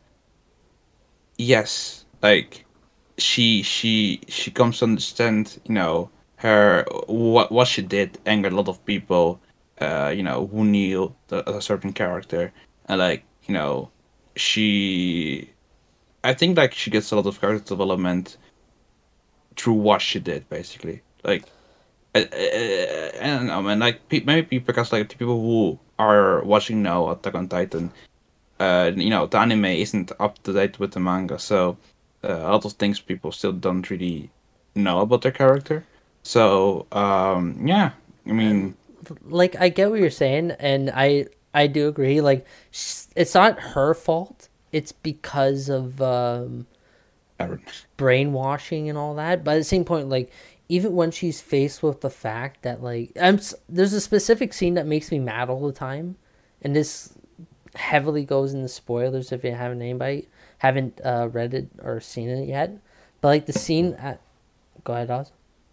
Yes, like she she she comes to understand, you know, her what what she did angered a lot of people, uh, you know, who knew the, a certain character, and like you know, she, I think like she gets a lot of character development through what she did, basically. Like, I, I, I don't know, man. Like pe- maybe because like the people who are watching now Attack on Titan, uh, you know, the anime isn't up to date with the manga, so uh, a lot of things people still don't really know about their character. So um, yeah, I mean, Like I get what you're saying, and I I do agree. Like sh- it's not her fault. It's because of um, Aaron. brainwashing and all that. But at the same point, like even when she's faced with the fact that like I'm s- there's a specific scene that makes me mad all the time, and this heavily goes into spoilers if you haven't anybody haven't uh, read it or seen it yet. But like the scene at go ahead, Oz.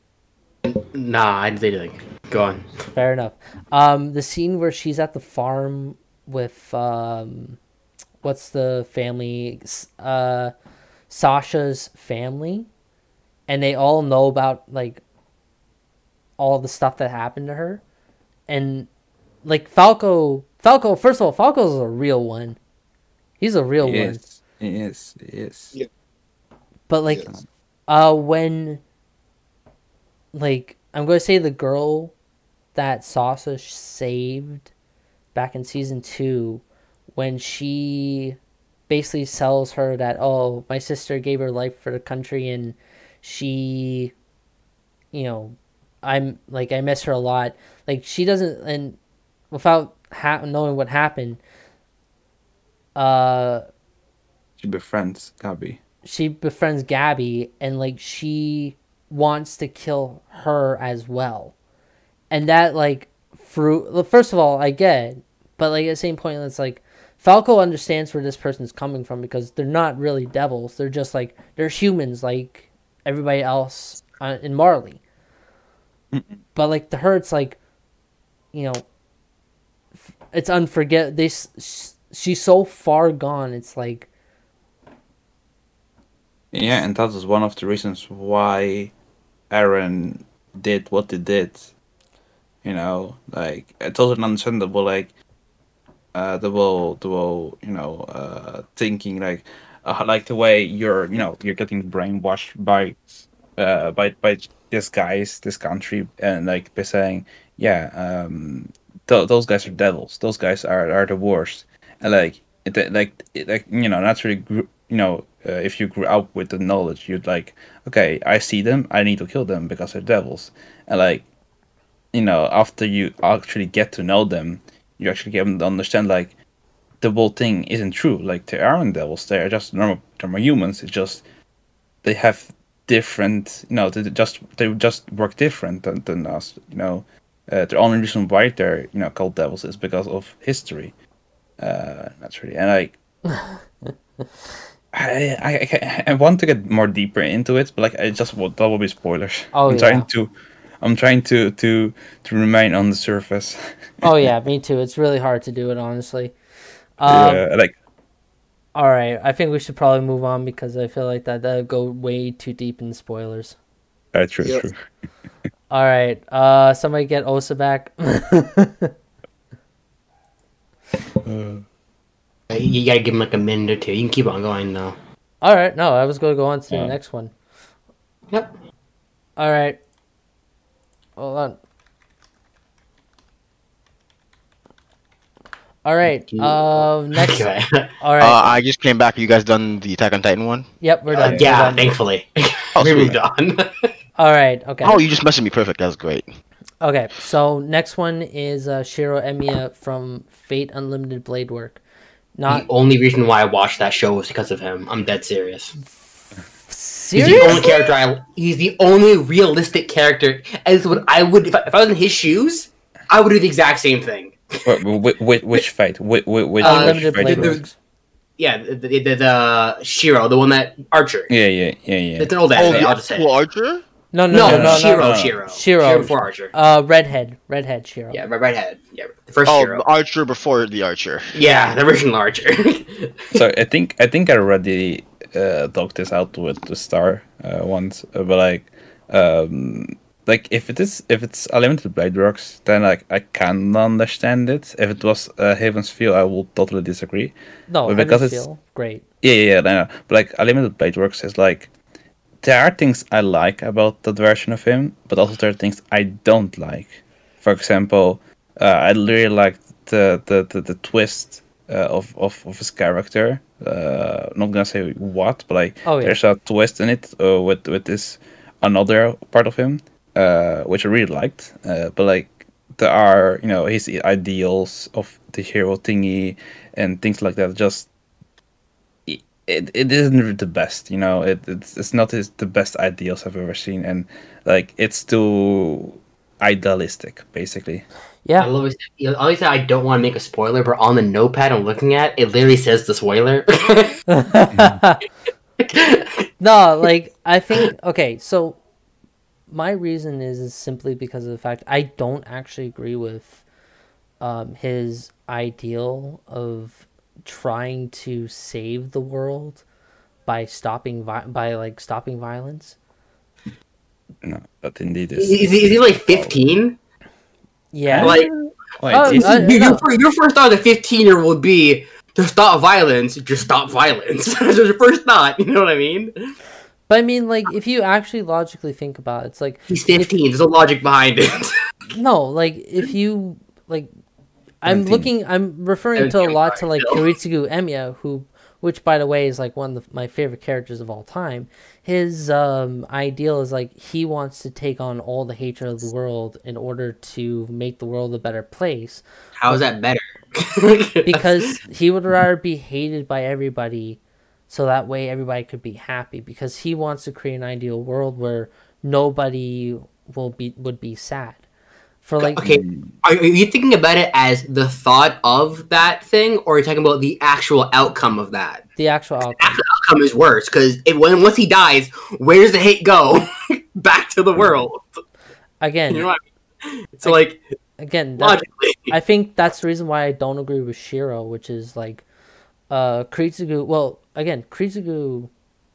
Nah, I did anything. Go on. Fair enough. Um, the scene where she's at the farm with um, what's the family? S- Uh, Sasha's family, and they all know about like all the stuff that happened to her, and like Falco. Falco. First of all, Falco's a real one. He's a real He one. is, he is, he is. Yeah. But like, Yes. uh, when like I'm gonna say the girl that Sasha saved back in season two, when she basically tells her that, oh, my sister gave her life for the country and she, you know, I'm like I miss her a lot. Like she doesn't, and without ha- knowing what happened, uh, She befriends Gabi. she befriends Gabby, and like she wants to kill her as well, and that like through first of all I get it, but like at the same point it's like Falco understands where this person's coming from because they're not really devils, they're just like they're humans like everybody else uh, in Marley. But like to her it's like, you know, it's unforget they s- she's so far gone, it's like Yeah, and that is one of the reasons why Aaron did what he did. You know, like it's also understandable, like uh, the whole, the whole, you know, uh, thinking like, uh, like the way you're, you know, you're getting brainwashed by, uh, by by this guys, this country, and like by saying, yeah, um, th- those guys are devils. Those guys are are the worst, and like, it, like, it, like you know, naturally, grew, you know, uh, if you grew up with the knowledge, you'd like, okay, I see them, I need to kill them because they're devils, and like, you know, after you actually get to know them, you actually get them to understand like the whole thing isn't true. Like they aren't devils; they are just normal, normal humans. It's just they have different, you know, they just they just work different than, than us. You know, uh, the only reason why they're you know called devils is because of history. Uh, naturally, and like. I, I I I want to get more deeper into it, but like I just want that will be spoilers. Oh, I'm trying yeah. to, I'm trying to to to remain on the surface. oh yeah, me too, it's really hard to do it honestly. um Yeah, like All right, I think we should probably move on because I feel like that that would go way too deep in spoilers. uh, true, Yep. true. All right, uh, somebody get Osa back. You gotta give him like a minute or two. You can keep on going though. All right, no, I was going to go on to the Yeah. next one. Yep. All right, hold on. All right, uh, next. Okay. All Uh, right, I just came back. You guys done the Attack on Titan one? yep, we're Uh, done. yeah, we're done. thankfully. Oh, we sweet. moved on. All right, okay. Oh, you just messaged me. Perfect. That's great. Okay, so next one is uh, Shiro Emiya from Fate Unlimited Blade Work. Not The only reason why I watched that show was because of him. I'm dead serious. He's the serious. only character I. He's the only realistic character. As what I would if I, if I was in his shoes, I would do the exact same thing. Which, which, which fight? Which, which, which Uh, Unlimited fight Blade the- was- Works. Yeah, the, the, the, the Shiro, the one that Archer. Yeah, yeah, yeah, yeah. It's an old Oh, anime. the I'll just say. actual it. Archer? No, no, No, no, no, no. Shiro, no. Shiro, Shiro. Shiro before Archer. Uh, redhead, redhead Shiro. Yeah, red- redhead. Yeah, the first Oh, Shiro. the Archer before the Archer. Yeah, the original Archer. So I think I think I already uh, talked this out with the Star uh, once, uh, but like, um, like if it is if it's a limited blade works, then like I can understand it. If it was uh, Haven's Feel, I will totally disagree. No, But because because it's- feel great. Yeah, yeah, yeah, I know. But like a limited blade works is like there are things I like about that version of him, but also there are things I don't like. For example, uh, I really like the the the, the twist uh, of, of of his character. Uh, not gonna say what, but like Oh, yeah. there's a twist in it uh, with with this another part of him, uh, which I really liked. Uh, but like there are you know his ideals of the hero thingy and things like that just it, it isn't the best, you know. It it's it's not his, the best ideals I've ever seen, and like it's too idealistic, basically. I Yeah. love it. You know, obviously, I don't want to make a spoiler, but on the notepad I'm looking at, it literally says the spoiler. No, like I think okay, so my reason is, is simply because of the fact I don't actually agree with um, his ideal of trying to save the world by stopping vi- by like stopping violence. No, but indeed, is, it's, is, he- is he like fifteen? Yeah, Like, Wait, Oh, is- I- your, no. your, fir- your first thought as a fifteen year would be to stop violence, just stop violence. That's your first thought, you know what I mean? but I mean, like if you actually logically think about it, it's like He's fifteen, there's a logic behind it. no, like if you like, I'm seventeen. looking, I'm referring to a seventeen, lot to like sorry, Kiritsugu Emiya, who, which by the way is like one of the, my favorite characters of all time. His um ideal is like he wants to take on all the hatred of the world in order to make the world a better place. How is that better? Because he would rather be hated by everybody so that way everybody could be happy, because he wants to create an ideal world where nobody will be would be sad for like Okay, are, are you thinking about it as the thought of that thing, or are you talking about the actual outcome of that? the actual outcome. Actual outcome is worse, because when once he dies, where does the hate go? Back to the world. Again, You know what I mean? So, like, again that, logically. I think that's the reason why I don't agree with Shiro, which is like uh Kiritsugu, well again Kiritsugu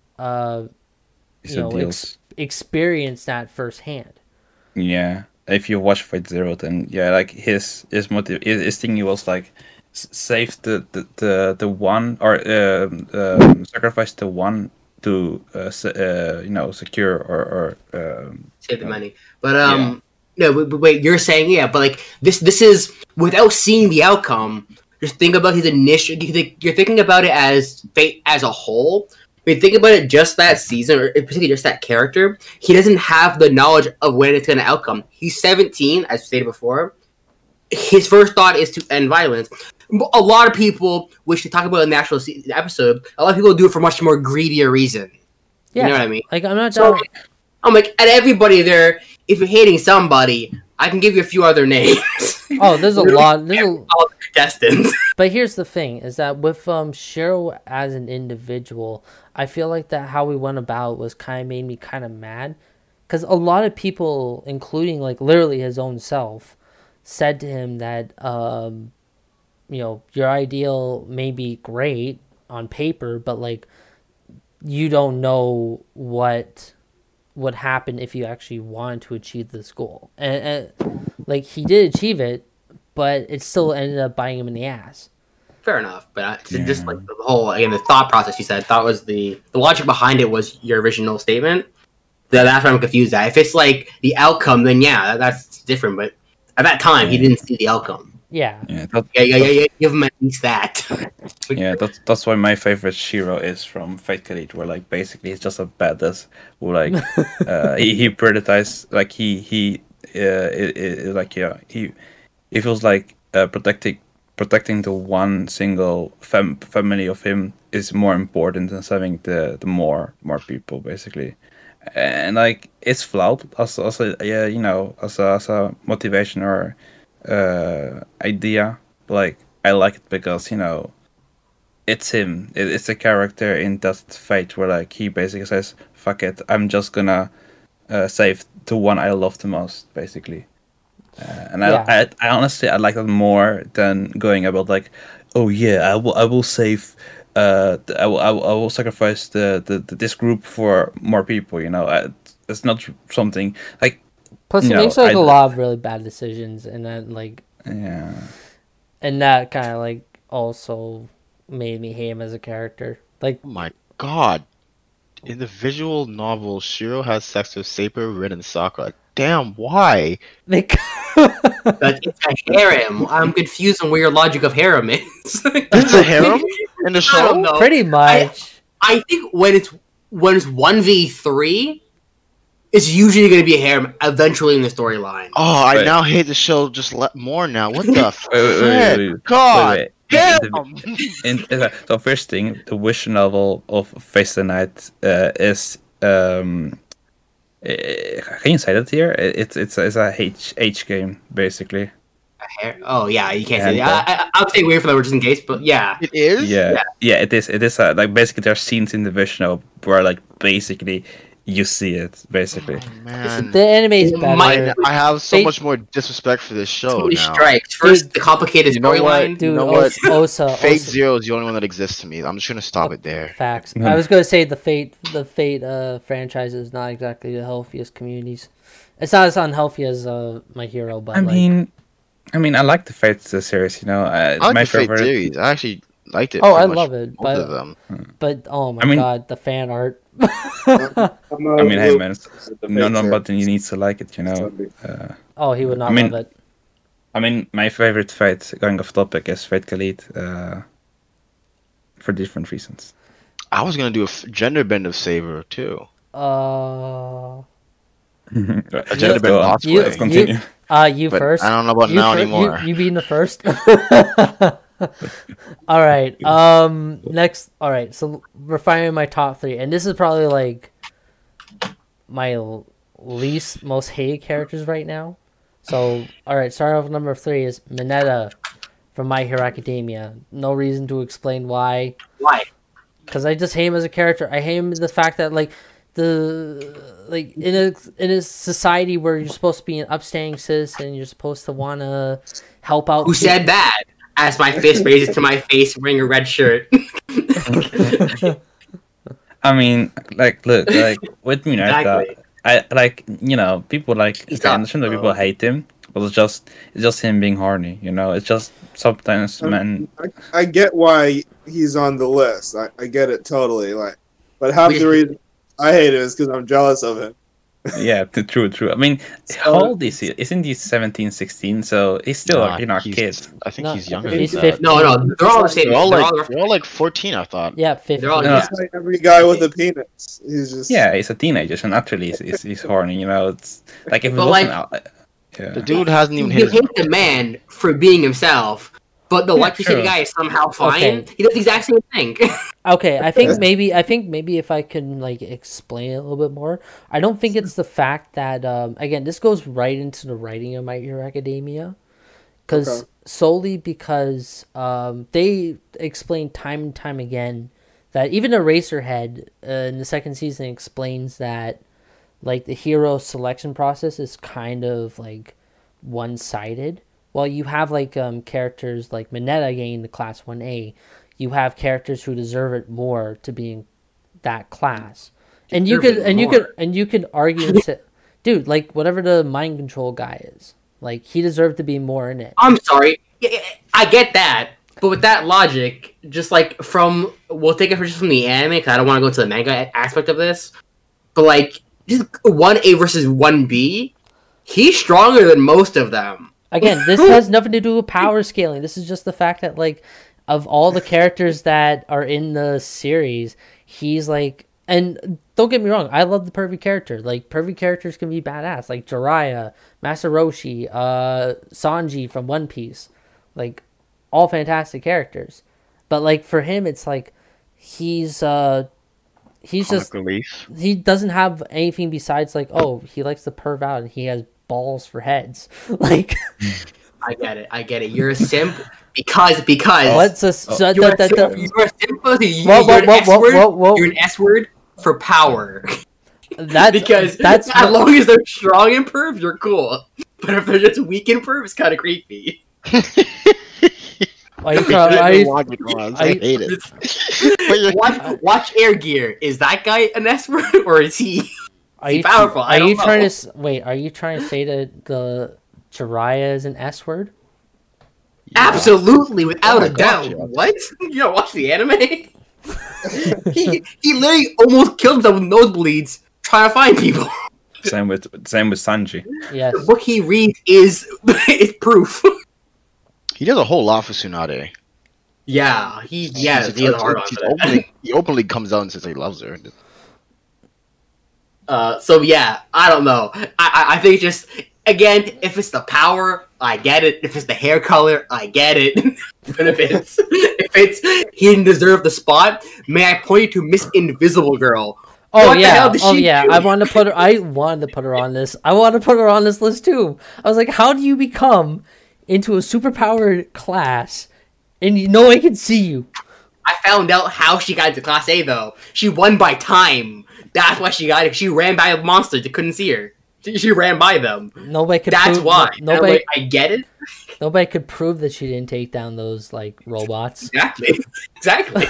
uh his you know ideals. ex- experienced that firsthand. Yeah, if you watch Fight Zero, then yeah, like his his motive, his, his thing was like s- save the the the, the one or um, um, sacrifice the one to uh, se- uh, you know secure or or um, Save the money. But um, no, but, but wait, you're saying yeah, but like this, this is without seeing the outcome. Just think about his initial. You think, you're thinking about it as fate as a whole. When you think about it, just that season, or particularly just that character, he doesn't have the knowledge of when it's going to outcome. He's seventeen, as stated before. His first thought is to end violence. A lot of people, which we talk about in the actual se- episode, a lot of people do it for much more greedier reason. Yeah, You know what I mean? like I'm not So, down. I'm like, at everybody there, if you're hating somebody, I can give you a few other names. Oh, there's a lot. There's a, All destined. but here's the thing: is that with um Shiro as an individual, I feel like that how we went about was kind of made me kind of mad, because a lot of people, including like literally his own self, said to him that um, you know, your ideal may be great on paper, but like you don't know what would happen if you actually wanted to achieve this goal, and, and like he did achieve it, but it still ended up biting him in the ass. Fair enough, but I, Yeah. just like the whole again, the thought process you said, thought was the the logic behind it was your original statement. That that's why I'm confused. At if it's like the outcome, then yeah, that, that's different. But at that time, he Yeah. didn't see the outcome. Yeah, yeah, that, Yeah, yeah, yeah, yeah. Give him at least that. yeah, that's that's why my favorite Shiro is from Fate Elite, where like basically he's just a badass who like uh, he he prioritizes like he he uh, it, it, like yeah he he feels like uh, protecting protecting the one single fam- family of him is more important than saving the the more more people basically, and like it's flawed as as a yeah you know as a, as a motivation or uh idea, but like I like it because you know it's him. It, it's a character in that fate where like he basically says, "Fuck it, I'm just gonna uh, save the one I love the most, basically. Uh, and Yeah. I, I, I honestly I like that more than going about like, oh yeah, I will I will save, uh, th- I will I will, I will sacrifice the, the, the this group for more people. You know, I, it's not something like Plus, he No, makes like I- a lot of really bad decisions, and then like, yeah. and that kind of like also made me hate him as a character. Like, Oh my god. In the visual novel, Shiro has sex with Saber, Rin, and Sakura. Damn, why? like But it's a harem. I'm confused on where your logic of harem is. It's a harem in the I show? don't know. pretty much. I think when it's when it's one v three, it's usually going to be a harem eventually in the storyline. Oh, I Wait. now hate the show just let more now. What the Wait, wait, wait, frick? wait, wait. God Wait, wait. damn! In, in, uh, so first thing, the wish novel of Face the Night uh, is um, uh, can you say that here? It- It's it's it's a H H game basically. A har- Oh yeah, you can't say And, that. I, I, I'll stay away from that just in case. But yeah, It is? Yeah, Yeah. yeah, it is. It is uh, like basically there are scenes in the vision novel where like basically you see it basically. Oh, man. The anime is It better. might- I, I have so They- much more disrespect for this show so many now. strikes. First, Dude, the complicated you know what? storyline. Dude, know Os- what? Osa, Fate Osa- Zero is the only one that exists to me. I'm just gonna stop it there. Facts. Mhm. I was gonna say the Fate, the Fate uh, franchise is not exactly the healthiest communities. It's not as unhealthy as uh, My Hero, but I like, mean, I mean, I like the Fate uh, series. You know, uh, I like my the Fate favorite. series. I actually liked it. oh, pretty I much love it, both of but them. but oh my I mean- god, the fan art. I mean, hey man, it's, no, no, but you need to like it. You know. Uh, Oh, he would not I mean- love it. I mean, my favorite Fate, going off topic, is Fate Khalid. Uh, for different reasons. I was gonna do a f- gender bend of Saber too. Uh, A gender bend Go on. cosplay. You- Let's continue. uh, you But first. I don't know about you now fir- anymore. You, you being the first. All right. Um. Next. All right. So we're finding my top three, and this is probably like my l- least most hated characters right now. So all right. Starting off with number three is Mineta from My Hero Academia. No reason to explain why. Why? Because I just hate him as a character. I hate him the fact that like the like in a in a society where you're supposed to be an upstanding citizen, you're supposed to want to help out. Who people. said that? As my fist raises to my face, wearing a red shirt. I mean, like, look, like with me, Exactly. I like, you know, people like. He's I not- understand that people hate him, but it's just, it's just him being horny. You know, it's just sometimes, Um, man. I, I get why he's on the list. I, I get it totally. Like, but half We- the reason I hate him is because I'm jealous of him. Yeah, t- true, true. I mean, how old is he? Isn't he seventeen, sixteen? So he's still, Nah, you know, a he's- kid. I think No, he's younger he's than that. fifteen. No, no, they're all the same. They're all They're like all- they're all like fourteen. I thought. Yeah, fifteen. They're all- No. It's like every guy with a penis. He's just Yeah, he's a teenager, so naturally he's, he's, he's horny. You know, it's like if it But, wasn't, like- out, yeah. The dude hasn't even You hit his. hate the man for being himself, but the Yeah, electricity true. guy is somehow fine. Okay. He does the exact same thing. Okay, I think maybe I think maybe if I can like explain it a little bit more, I don't think it's the fact that um again this goes right into the writing of My Hero Academia, because Okay. solely because um they explain time and time again that even Eraserhead uh, in the second season explains that like the hero selection process is kind of like one sided. While you have like um characters like Mineta getting the class one A, you have characters who deserve it more to be in that class. And you Deserve could it and you more. could and you could argue and say, dude, like whatever the mind control guy is, like he deserved to be more in it. I'm sorry. Yeah, yeah, I get that. But with that logic, just like from, we'll take it just from the anime, because I don't want to go into the manga aspect of this. But like, just one A versus one B, he's stronger than most of them. Again, this has nothing to do with power scaling. This is just the fact that like of all the characters that are in the series, he's like, and don't get me wrong, I love the perfect character. Like perfect characters can be badass, like Jiraiya, Master Roshi, uh, Sanji from One Piece, like all fantastic characters. But like for him, it's like he's uh he's just Comic relief. he doesn't have anything besides like, oh, he likes to perv out and he has balls for heads. Like I get it. I get it. You're a simp because because what's a so, you're, that, a that, simp, you're a simp. You're, Whoa, whoa, you're an whoa, S whoa, word. whoa, whoa. You're an S word for power. That's because that's as long as they're strong in perv, you're cool. But if they're just weak in perv, it's kind of creepy. Are you, try, are you, Logic ones. are I you- hate it. watch, watch Air Gear. Is that guy an S word or is he? are he you powerful? I Are don't you trying to know. s- wait? Are you trying to say that the Jiraiya is an S word? Absolutely, without Oh my a doubt. gosh, yeah. What? You don't watch the anime? he he literally almost killed himself with nosebleeds trying to find people. Same with same with Sanji. Yes. The book he reads is is proof. He does a whole lot for Tsunade. Yeah, he yeah, He's- he has a he's- hard on he's for that. openly, he openly comes out and says he loves her. Uh, so yeah, I don't know. I, I I think just again, if it's the power, I get it. If it's the hair color, I get it. But if it's if it's he didn't deserve the spot, may I point you to Miss Invisible Girl? Oh What the yeah. hell did Oh she yeah. do? I wanted to put her. I wanted to put her on this. I wanted to put her on this list too. I was like, how do you become into a superpowered class and you, no one can see you? I found out how she got into Class A though. She won by time. That's why she got it. She ran by a monster that couldn't see her. She, she ran by them. Nobody could. That's prove, why. no- And I'm Nobody. like, I get it. Nobody could prove that she didn't take down those like robots. Exactly. Exactly.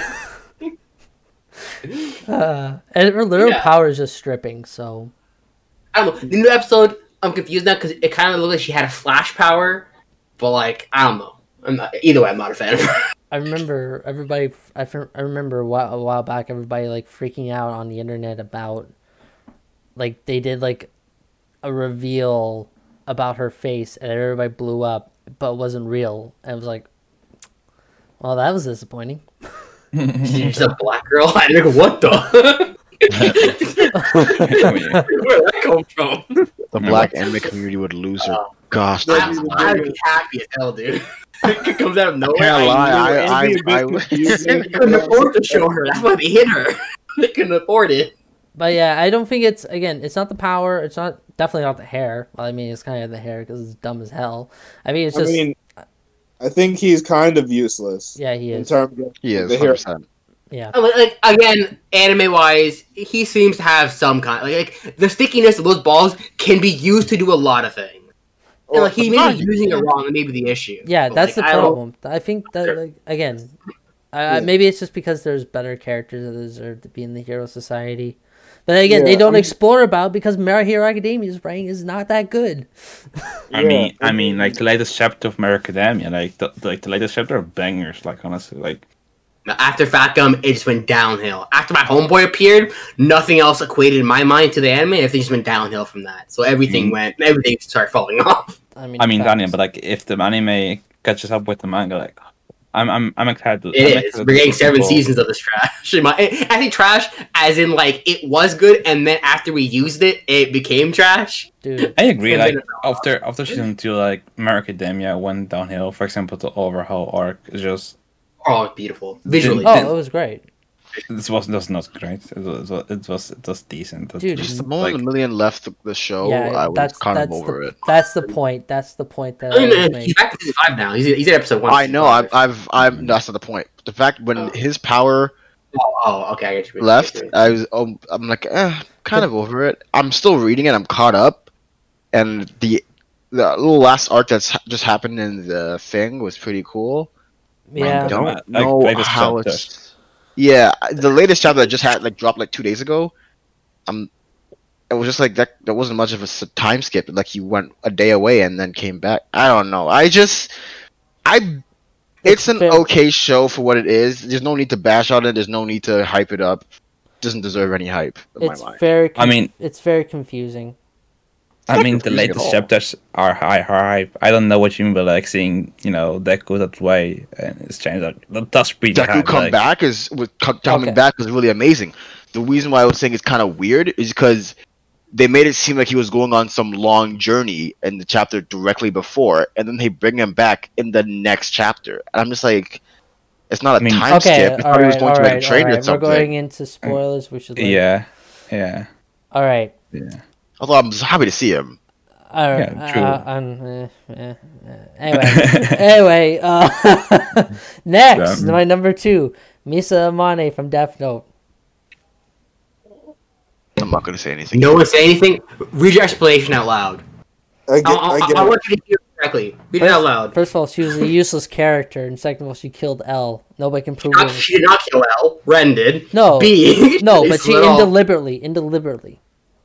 Uh, and her literal Yeah. power is just stripping. So I don't know. The new episode, I'm confused now because it kind of looked like she had a flash power, but like I don't know. I'm not, either way, I'm not a fan of her. I remember everybody. I, fr- I remember a while, a while back, everybody like freaking out on the internet about, like they did like, a reveal about her face, and everybody blew up, but it wasn't real. And it was like, well, that was disappointing. She's a black girl. I think what the? Where'd that come from? The black anime community would lose her. Gosh, That'd that's be I'm, I'd be happy as hell, dude. It comes out of nowhere. Can't lie, I- It'd be a I- bit I- confusing. They couldn't afford to show her. That's why they hit her. They couldn't afford it. But yeah, I don't think it's again. It's not the power. It's not definitely not the hair. Well, I mean, it's kind of the hair because it's dumb as hell. I mean, it's I just mean, I think he's kind of useless yeah, he in is. terms of he is the one hundred hair. percent. Yeah, I mean, like again, anime wise, he seems to have some kind. Like, like the stickiness of those balls can be used to do a lot of things. And, like he may be using it wrong, and maybe the issue. yeah, But, that's like, the I don't- problem. I think that Sure. like again, uh, Yeah. maybe it's just because there's better characters that deserve to be in the Hero Society. But again, they Yeah, don't I mean- explore about because My Hero Academia's writing is not that good. I Yeah, mean, I I mean, mean- like the latest chapter of My Hero Academia, like the, like the latest chapter are bangers. Like honestly, like After Fat Gum, it just went downhill. After my homeboy appeared, nothing else equated in my mind to the anime. Everything just went downhill from that. So everything Mm. went, everything started falling off. I mean, I mean, facts. Daniel, but like if the anime catches up with the manga, like I'm I'm I'm excited. To, I'm It is. excited We're to getting see seven people- seasons of this trash. In my- I think trash, as in like it was good, and then after we used it, it became trash. dude. I agree. And Like then- after after season two, like My Hero Academia went downhill. For example, the overhaul arc is just Oh, it's beautiful visually. Oh, it was great, this was was not great. It was it was it was decent. dude. Just the Like, moment a million left the- the show, yeah, I was that's kind that's of over the it. that's the point. That's the point that I I mean, was he's making. back to season five now. He's, he's at episode one. I know. I've, I've, I'm. That's not the point. The fact when Oh. his power Oh, oh, okay. I get you. left, I was. Um, I'm like, eh, kind of over it. I'm still reading it. I'm caught up, and the the little last arc that's ha- just happened in the thing was pretty cool. I Yeah, Like, don't like, know latest how chapter. it's. Yeah, the latest chapter that just had like dropped like two days ago. Um, it was just like that. There wasn't much of a s- time skip. Like he went a day away and then came back. I don't know. I just, I. It's, It's an fair- okay show for what it is. There's no need to bash on it. There's no need to hype it up. Doesn't deserve any hype in it's my mind. very. I conf- mean- it's very confusing. I mean, the confusing at latest all. chapters are high hype. I don't know what you mean by like seeing, you know, Deku that way and it's changed. Like, that- that's pretty Deku hype, come like, back is with co- coming Okay. back was really amazing. The reason why I was saying it's kind of weird is because they made it seem like he was going on some long journey in the chapter directly before, and then they bring him back in the next chapter. And I'm just like, it's not a I mean- time Okay, skip. I all thought he was right, going all to like right, a all train or right. We're something. going into spoilers. We should. Like, Yeah, yeah, All right. yeah. Although I'm just happy to see him. All right. Yeah, true. Uh, um, eh, eh, eh. Anyway, anyway. Uh, next, Yeah. my number two, Misa Amane from Death Note. I'm not gonna say anything. No one say anything. Read your explanation out loud. I get, I, I I, get I it. want you to hear it correctly. Read it out loud. First of all, she was a useless character, and second of all, she killed L. Nobody can prove Not, it. she did not kill L. Ren did. No, B. no, is but she little- indeliberately, indeliberately.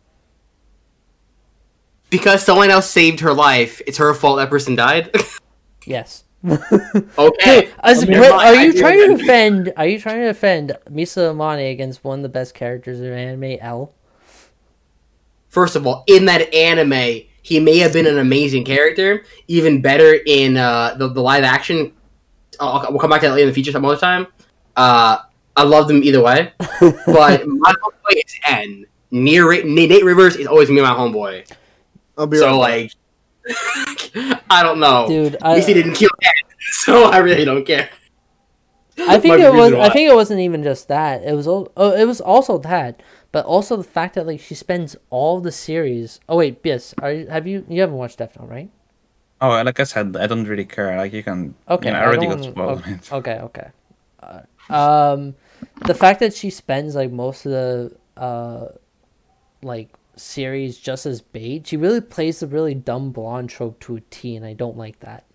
Because someone else saved her life, it's her fault that person died. Yes. Okay. Dude, as, Okay, what, fine, are I you do trying to that. defend? Are you trying to defend Misa Amane against one of the best characters in anime, L? First of all, in that anime, he may have been an amazing character. Even better in uh, the, the live action. I'll, we'll come back to that later in the future some other time. Uh, I loved him either way. But my homeboy is N. Near Nate Rivers is always me and my homeboy. I'll be So, right back. like, I don't know. Dude, At least he I, didn't kill N, so I really don't care. I think Might be it the was. reason I why. think it wasn't even just that. It was. al- Oh, it was also that, but also the fact that like she spends all the series. Oh wait, yes. Are you, have you? You haven't watched Death Note, right? Oh, like I said, I don't really care. Like you can. Okay, You know, I I already don't- got spoiled. okay, okay, okay. Uh, um, the fact that she spends like most of the uh, like series just as bait, she really plays the really dumb blonde trope to a T, and I don't like that.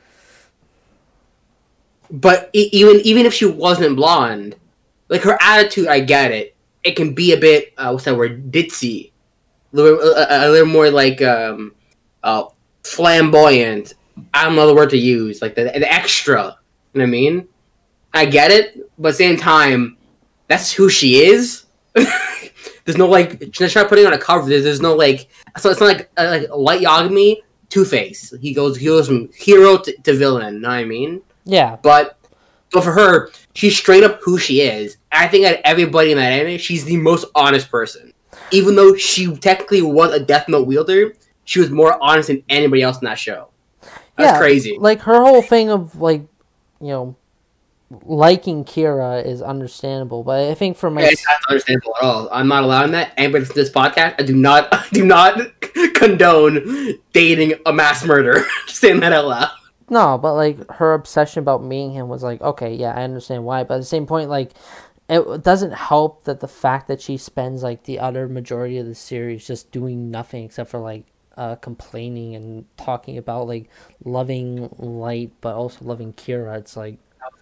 But e- even even if she wasn't blonde, like her attitude, I get it. It can be a bit uh, what's that word? Ditzy, a little, a, a little more like um, uh, flamboyant. I don't know the word to use, like the, the extra. You know what I mean? I get it, but at the same time, that's who she is. There's no like she's not trying to put it on a cover. There's, there's no like so it's not like uh, like Light Yagami, Two Face. He goes he goes from hero to, to villain. You know what I mean? Yeah, But but for her, she's straight up who she is. I think that everybody in that anime, she's the most honest person. Even though she technically was a Death Note wielder, she was more honest than anybody else in that show. That's yeah, crazy. Like her whole thing of like, you know, liking Kira is understandable, but I think for my Yeah, it's not understandable at all. I'm not allowing that. Anybody listen to this podcast, I do not I do not condone dating a mass murderer. Just saying that out loud. no, but like her obsession about meeting him was like, okay, yeah, I understand why, but at the same point, like, it doesn't help that the fact that she spends like the other majority of the series just doing nothing except for like uh, complaining and talking about like loving Light, but also loving Kira. It's like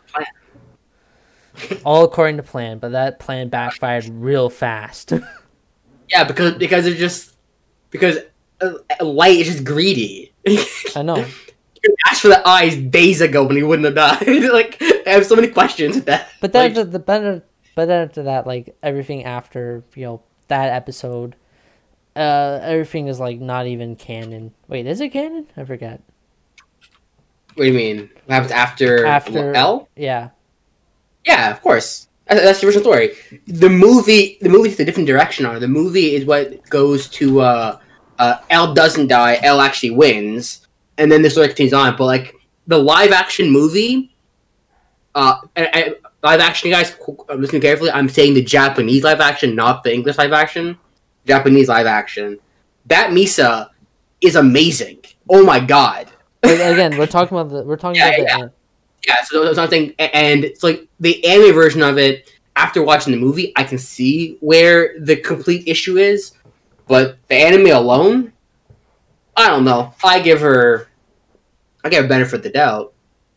all according to plan, but that plan backfired real fast. Yeah, because because they're just because uh, Light is just greedy. I know. You asked for the eyes days ago when he wouldn't have died. Like, I have so many questions with that. But then like, the, the better, but then after that, like everything after you know that episode, uh, everything is like not even canon. Wait, is it canon? I forget. what do you mean? What happens after After L? yeah, Yeah, of course. That's, that's the original story. The movie, the movie takes a different direction on it. The movie is what goes to uh, uh, L doesn't die. L actually wins, and then the story continues on. But like the live action movie, uh, and, and live action guys, listen carefully. I'm saying the Japanese live action, not the English live action. Japanese live action. That Misa is amazing. Oh my god. but again, we're talking about the we're talking Yeah, about yeah. the an- Yeah, so that's something, and it's like the anime version of it. After watching the movie, I can see where the complete issue is, but the anime alone, I don't know. I give her, I give her benefit of the doubt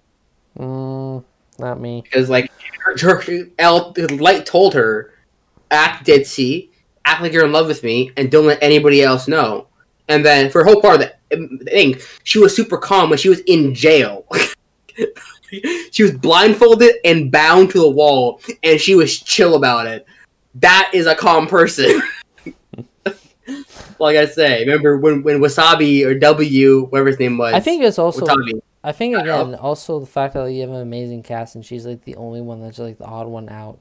mm, not me. because like her, her L Light told her, act dead C, act like you're in love with me, and don't let anybody else know. And then for a whole part of the thing, she was super calm when she was in jail. She was blindfolded and bound to the wall, and she was chill about it. That is a calm person. Like I say, remember when, when Wasabi or W, whatever his name was. I think it's also. Watabi. I think I don't again, also the fact that like, you have an amazing cast and she's like the only one that's like the odd one out.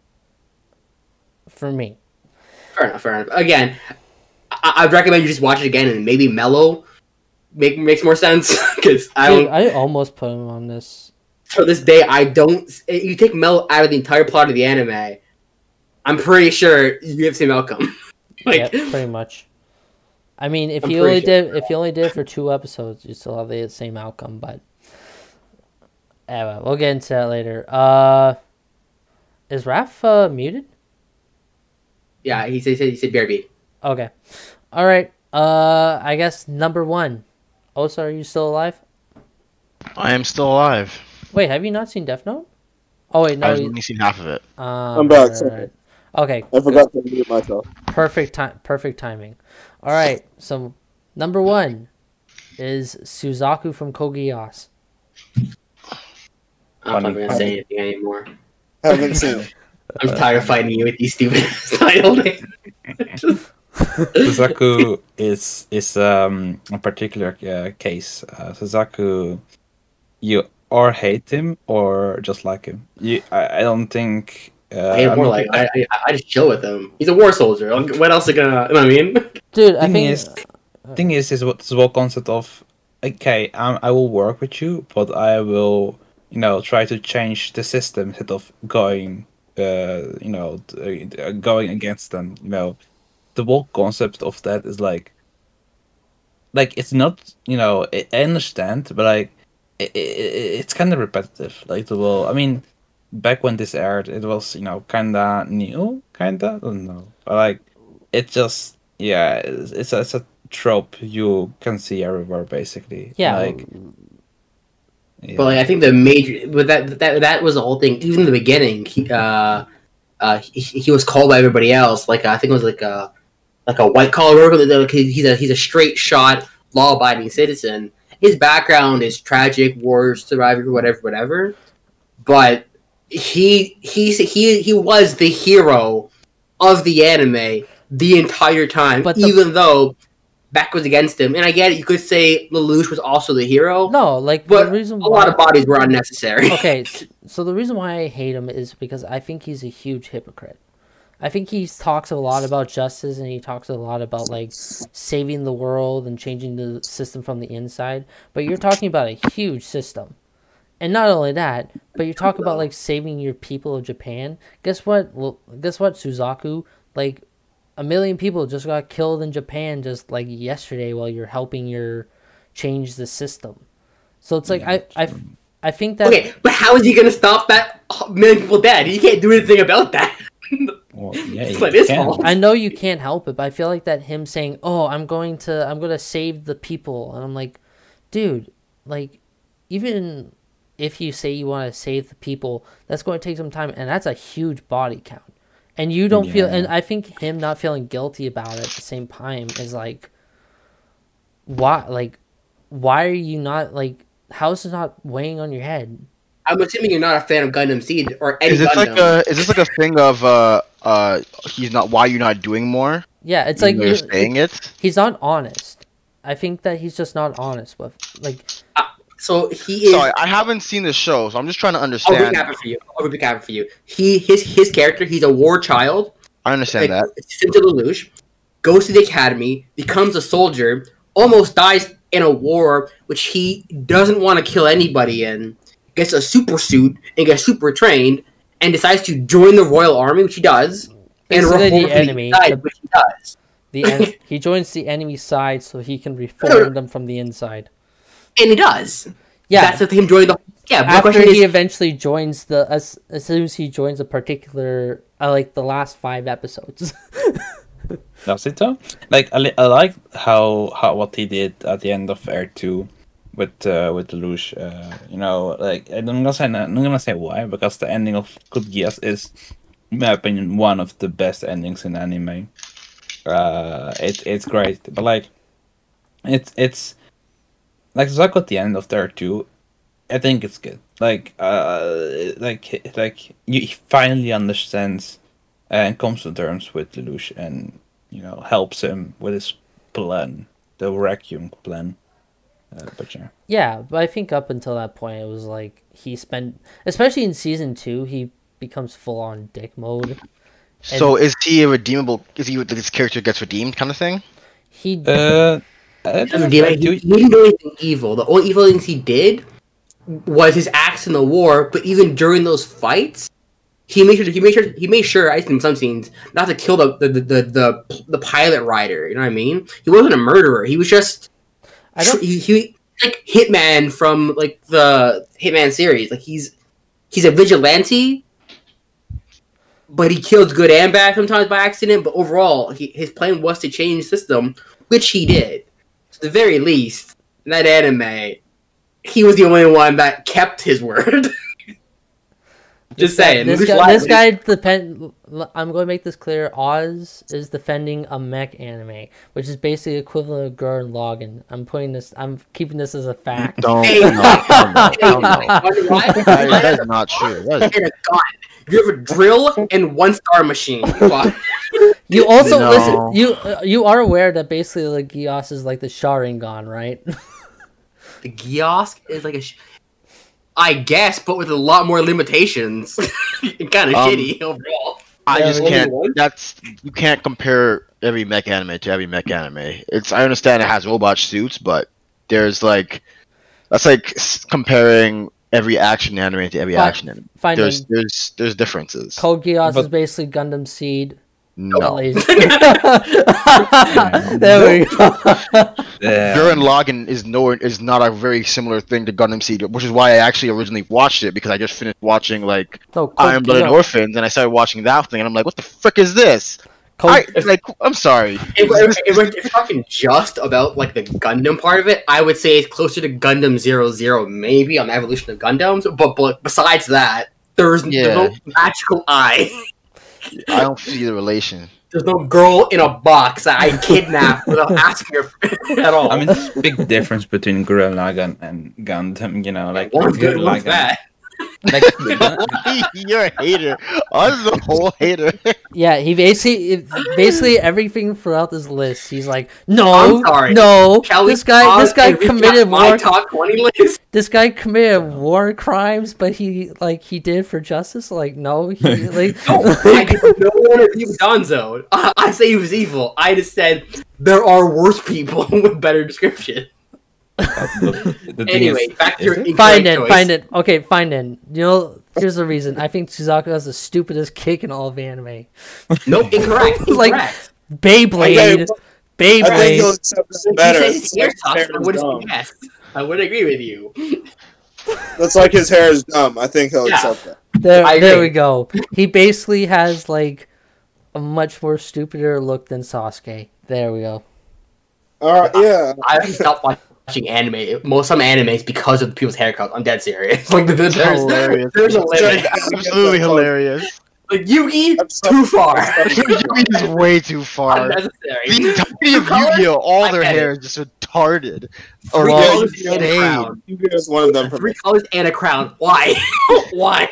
For me, Fair enough, fair enough. Again, I, I'd recommend you just watch it again and maybe Mellow make makes more sense because I Dude, don't. I almost put him on this. To this day, I don't. You take Mellow out of the entire plot of the anime, I'm pretty sure you have the same outcome. Like, Yep, pretty much. I mean, if I'm you pretty only sure. did if you only did it for two episodes, you still have the same outcome. But anyway, we'll get into that later. Uh, is Raph uh, muted? yeah, he said he said, he said B R B. Okay. All right. Uh, I guess number one. Osa, are you still alive? I am still alive. Wait, have you not seen Death Note? Oh wait, no. I've you- only seen half of it. Um, I'm back, right, sorry. right, right. Okay. I forgot to mute myself. Perfect time. Perfect timing. All right. So number one is Suzaku from Kogias. I'm not Funny. gonna say anything anymore. Haven't seen it. I'm tired of fighting you with these stupid title names. Suzaku is is um a particular uh, case. Uh, Suzaku, you or hate him or just like him. You, I, I don't think. Uh, I hate I more mean, like I, I I just chill with him. He's a war soldier. Like, what else are gonna? You know what I mean? Dude, I Thing think is- thing is, is what this whole concept of okay, um, I will work with you, but I will, you know, try to change the system instead of going, uh, you know, t- uh, going against them. You know, the whole concept of that is like, like it's not, you know, I, I understand, but like, it, it, it's kind of repetitive. Like the whole, I mean, back when this aired, it was, you know, kinda new, kinda, I don't know, but like, it just, yeah, it's, it's a, it's a trope you can see everywhere basically. yeah. Like, yeah. But like I think the major, but that that that was the whole thing. Even in the beginning, he uh, uh, he, he was called by everybody else. Like I think it was like a like a white collar worker. Like he's a he's a straight shot, law abiding citizen. His background is tragic, war survivor, whatever, whatever. But he he's he he was the hero of the anime the entire time, But the- even though Beck was against him. And I get it, you could say Lelouch was also the hero. No, like But the reason a why. lot of bodies were unnecessary. Okay, s- so the reason why I hate him is because I think he's a huge hypocrite. I think he talks a lot about justice and he talks a lot about like saving the world and changing the system from the inside. But you're talking about a huge system. And not only that, but you talk about like saving your people of Japan. Guess what? Well, guess what, Suzaku? Like a million people just got killed in Japan just like yesterday while you're helping your change the system. So it's like I I I think that Okay, but how is he gonna stop that million people dead? He can't do anything about that. well, yeah, It's you not his can. fault. I know you can't help it, but I feel like that him saying, "Oh, I'm going to, I'm going to save the people," and I'm like, dude, like, even if you say you want to save the people, that's going to take some time, and that's a huge body count. And you don't feel, Yeah. and I think him not feeling guilty about it at the same time is like, why, like, why are you not like, how is it not weighing on your head? I'm assuming you're not a fan of Gundam Seed or any Is this Gundam. like a is this like a thing of uh uh he's not why you're not doing more? Yeah, it's Even like though you're you- saying it. he's not honest. I think that he's just not honest with like. so he is. Sorry, I haven't seen the show, so I'm just trying to I'll understand. recap it for you. I'll recap it for you. He his his character. He's a war child. I understand Like, that. sent to Lelouch, goes to the academy, becomes a soldier, almost dies in a war which he doesn't want to kill anybody in. Gets a super suit and gets super trained, and decides to join the Royal Army, which he does, and Basically the reform from the enemy, inside, the- which he does. The en- he joins the enemy side so he can reform them from the inside. And he does. Yeah, That's with him joining the. Yeah, but the after question he is, eventually joins the as, as soon as he joins a particular, uh, like the last five episodes. Does it though? Like I, li- I like how how what he did at the end of Air Two, with uh, with Lelouch. Uh, you know, like I'm gonna say I'm not gonna say why, because the ending of Code Geass is, in my opinion, one of the best endings in anime. Uh, it it's great, but like, it's it's like Zack at the end of Air Two. I think it's good. Like uh, like like you he finally understands and comes to terms with Lelouch and, you know, helps him with his plan, the Requiem plan. Uh, but yeah. Yeah, but I think up until that point, it was like he spent, especially in season two, he becomes full on dick mode. So is he a redeemable? Is he this character gets redeemed kind of thing? He Uh, I he, don't did- know, he, do- he didn't do anything evil. The only evil things he did was his acts in the war. But even during those fights, he made sure he made sure he made sure, I think in some scenes, not to kill the the, the the the the pilot rider. You know what I mean? He wasn't a murderer. He was just I don't he, he like Hitman from like the Hitman series. Like he's he's a vigilante. but he kills good and bad sometimes by accident. But overall, he, his plan was to change the system, which he did. To the very least, in that anime, he was the only one that kept his word. Just saying. This Who's guy, lying? this guy depend. I'm going to make this clear. Oz is defending a mech anime, which is basically equivalent of Gurren Lagann. I'm putting this. I'm keeping this as a fact. Don't. Hey. No, hell no, hell no. Why- That, that is not true. That is, and a gun. You have a drill and one star machine. You also No. listen. You uh, you are aware that basically like Gios is like the Sharingan, right? The Gyosk is like a. Sh- I guess, but with a lot more limitations. Kind of Um, shitty overall. I Yeah, just only can't. one? That's you can't compare every mech anime to every mech anime. It's I understand it has robot suits, but there's like that's like s- comparing every action anime to every Fine. action anime. Fine. There's Then. there's there's differences. Code Geass But- is basically Gundam Seed. No, Lazy. There we go. Yeah. Gurren Lagann is no is not a very similar thing to Gundam Seed, which is why I actually originally watched it because I just finished watching like No, Code Iron Blooded Geass- Orphans and I started watching that thing and I'm like, what the frick is this? Code, I like I'm sorry. If, if, if, we're, if we're talking just about like the Gundam part of it, I would say it's closer to Gundam Zero Zero, maybe on the evolution of Gundams. But but besides that, there's, Yeah. there's no magical eye. I don't see the relation. There's no girl in a box that I kidnapped without asking her at all. I mean, there's a big difference between Gurren Lagann and Gundam. You know, like one's good, Gurren one's Lagann- bad. Like, the You're a hater. I was a whole hater. yeah, he basically it- basically everything throughout this list. He's like, no, I'm sorry. no, Kelly this guy, this paused guy and recapped committed my war. top twenty list. This guy committed war crimes, but he like he did for justice. Like, no, he like. No, I did no one of you Donzo. I, I say he was evil. I just said there are worse people with better description. the, the thing Anyway, is, back to your is it? incorrect Find it, choice. find it. Okay, find it. You know, here's the reason. I think Suzaku has the stupidest kick in all of anime. Nope, incorrect. Like- incorrect. Beyblade, I think Beyblade. he'll accept it If better. you said his hair His sucks, hair I is would dumb. have yes. I would agree with you. That's like his hair is dumb. I think he'll Yeah. accept that. There, I there agree. we go. He basically has like a much more stupider look than Sasuke. There we go. All right, yeah. I actually stopped watching anime, most some animes, because of people's haircuts. I'm dead serious. Like there's, there's, Hilarious. there's a limit. Absolutely hilarious. Like Yugi, I'm so- too far. Yugi is way too far. Unnecessary. The entirety of Yu-Gi-Oh! All I their get hair is just retarded. Or Three well, colors and a insane. crown. You give us one of them for Three me. colors and a crown. Why? Why?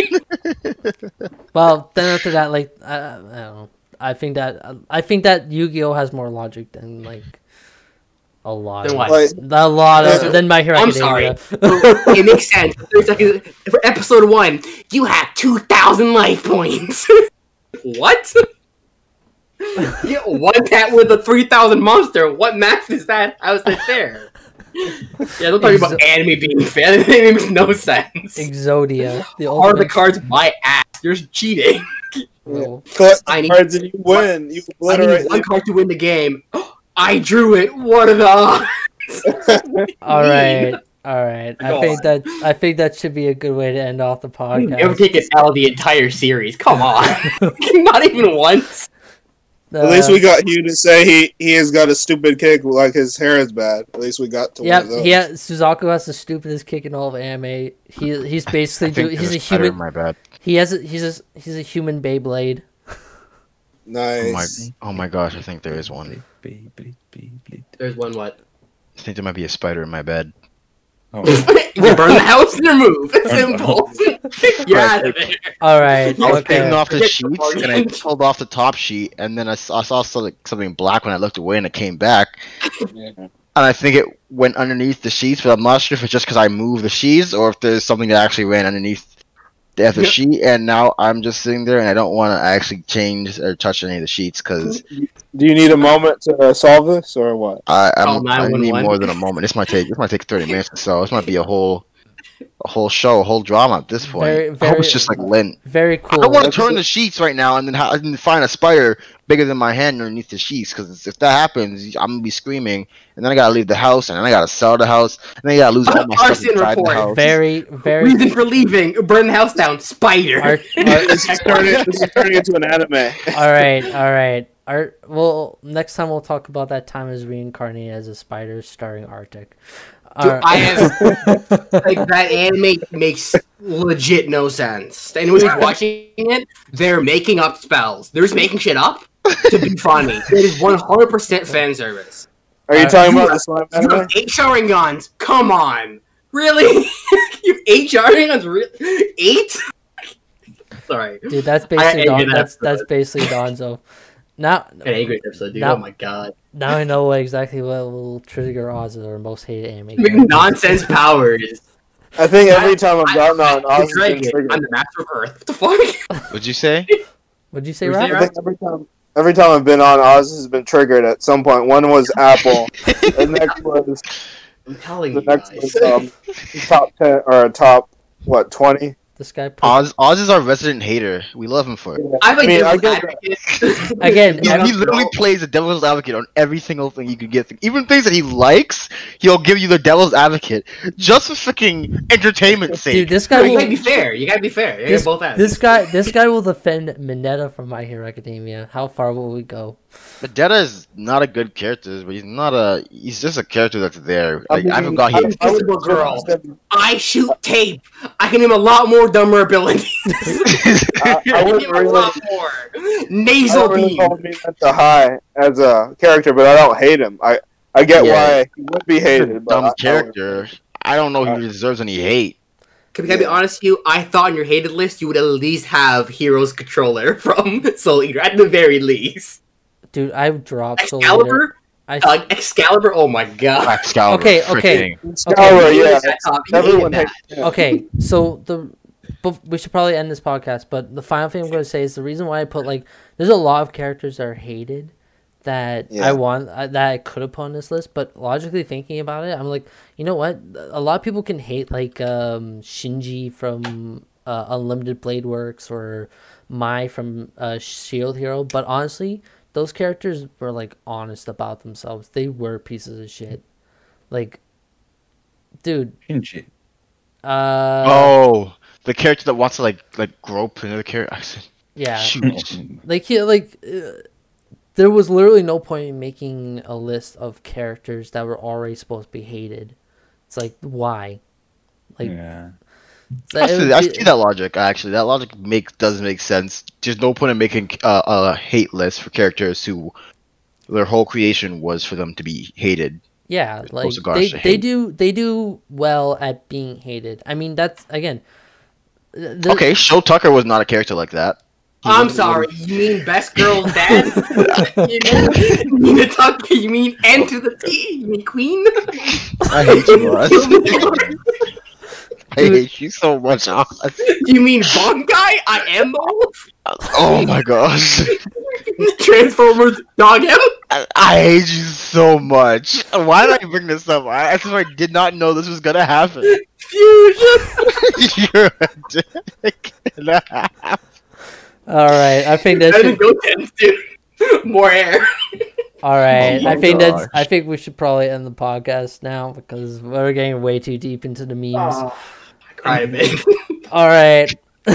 Well, then after that, like I, I don't know. I think that I think that Yu-Gi-Oh has more logic than like a lot. Then Of, what? Like, a lot of Yeah. than My Hero I'm Academia. it makes sense. There's like a, for episode one, you have two thousand life points. What? You get one cat with a three thousand monster. What math is that? How is that fair? Yeah, don't talk about Exo- anime being fair. It makes no sense. Exodia. The Are the ultimate- cards my ass? You're cheating. Well, collect I the need- cards and you win. You I need obliterate one card to win the game. I drew it. What are the odds? all right, all right. I Go think on. that I think that should be a good way to end off the You never podcast. take an L the entire series. Come on. Not even once. At least Uh, we got Hugh to say he, he has got a stupid kick like his hair is bad. At least we got to Yeah, one of those. yeah. Suzaku has the stupidest kick in all of anime. He he's basically I think do, he's a it was better, human. My bad. He has a, he's a he's a human Beyblade. Oh my, Nice. oh my gosh! I think there is one. Bleed, bleed, bleed, bleed. There's one what? I think there might be a spider in my bed. Oh, You burn the house and move. It's simple. You're out of there. All right. I was Okay. taking off the Forget the sheets party. and I pulled off the top sheet, and then I saw, I saw something, something black when I looked away, and it came back. And I think it went underneath the sheets, but I'm not sure if it's just because I moved the sheets or if there's something that actually ran underneath the other Yep. sheet. And now I'm just sitting there, and I don't want to actually change or touch any of the sheets because Do you need a moment to uh, solve this or what? I Call I'm, I need nine one one. more than a moment. This might take this might take thirty minutes or so. This might be a whole a whole show, a whole drama at this point. Very- I hope very- it's just like Lint. Very cool. I want to turn the sheets right now and then, ha- and find a spider bigger than my hand underneath the sheets. Because if that happens, I'm gonna be screaming, and then I gotta leave the house, and then I gotta sell the house, and then I gotta lose all my stuff Arson inside the report. house. Very, very. Reason for leaving: burn the house down. Spider. Art, art, This is turning, this is turning into an anime. all right, all right. Art. Well, next time we'll talk about that time as reincarnated as a spider, starring Arctic. Dude, All I right. have like that anime makes legit no sense. Anyone who's watching it, they're making up spells. They're just making shit up to be funny. It is one hundred percent fan service. Are you Uh, talking you about have- the slime You anime? have eight Sharingans. Come on, really? You have eight Sharingans? Re- eight? Sorry, Dude, that's I basically hated Don, that that's that's episode. basically Donzo. Now, an angry episode, dude. Now- Oh my god, now I know what exactly what will trigger Oz as our most hated anime. Big character. nonsense powers. I think every I- time I've I- gotten on I'm Oz has been dragon. triggered. I'm the master of Earth. What the fuck? What'd you say? What'd you say, What'd you Rob? say, I think every time, every time I've been on, Oz has been triggered at some point. One was Apple, the next was I'm telling the you next guys. was um, top ten or top what twenty. This guy put, Oz, Oz is our resident hater. We love him for it. I'm a I mean, I devil's get advocate. Again, He, I he literally plays the devil's advocate on every single thing you could get. Even things that he likes, he'll give you the devil's advocate just for freaking entertainment's sake. dude, this No, guy you will. gotta be fair. You gotta be fair. You This, gotta both ends. this guy, this guy will defend Mineta from My Hero Academia. How far will we go? Vendetta is not a good character, but he's not a. He's just a character that's there. I Like, I mean, forgot he. I- I would- Invisible girl. I shoot tape. I can name a lot more dumber abilities. I, I I can wouldn't name a really, lot more. I Nasal don't really beam. hold Mineta high as a character, but I don't hate him. I I get Yeah. why he would be He's a hated. but I- dumb I would- character. I don't know if he deserves any hate. Can, can I be honest with you? I thought on your hated list you would at least have Heroes Controller from Soul Eater, at the very least. Dude, I dropped Soul Eater. Excalibur? I Uh, Excalibur? Oh my god. Excalibur. Okay, okay. freaking- Excalibur, He yeah. hated that top. He Everyone hated hates that. him. okay, so the but we should probably end this podcast. But the final thing I'm going to say is the reason why I put like there's a lot of characters that are hated that Yeah. I want uh, that I could have put on this list. But logically thinking about it, I'm like, you know what? A lot of people can hate like um, Shinji from uh, Unlimited Blade Works or Mai from uh, Shield Hero, but honestly, those characters were like honest about themselves. They were pieces of shit. Like, dude. Shinji. Uh, Oh, the character that wants to like like grope another character. I said, yeah. shoot. Like he like uh, there was literally no point in making a list of characters that were already supposed to be hated. It's like why? Like Yeah. it's I like- it see, would I be- see that logic. Actually, that logic makes does make sense. There's no point in making uh, a hate list for characters who their whole creation was for them to be hated. yeah, It's like supposed to garner they some they hate. do they do well at being hated. I mean that's again. th- the- Okay, Sho Tucker was not a character like that. He I'm wasn't- sorry, you mean best girl's dad? you mean, you mean Tucker? You mean N to the T? You mean Queen? I hate you, Ross. I Dude. hate you so much, Ross. You mean Bond Guy? I am the wolf? Oh my gosh. Transformers Dog M? I, I hate you so much. Why did I bring this up? I, I swear I did not know this was gonna happen. Fusion! You're a dick and a half. all right, I think that Better should. go tense, dude. More air. All right, Oh I my think that's. gosh. I think we should probably end the podcast now because we're getting way too deep into the memes. Oh, I cried a bit. All right.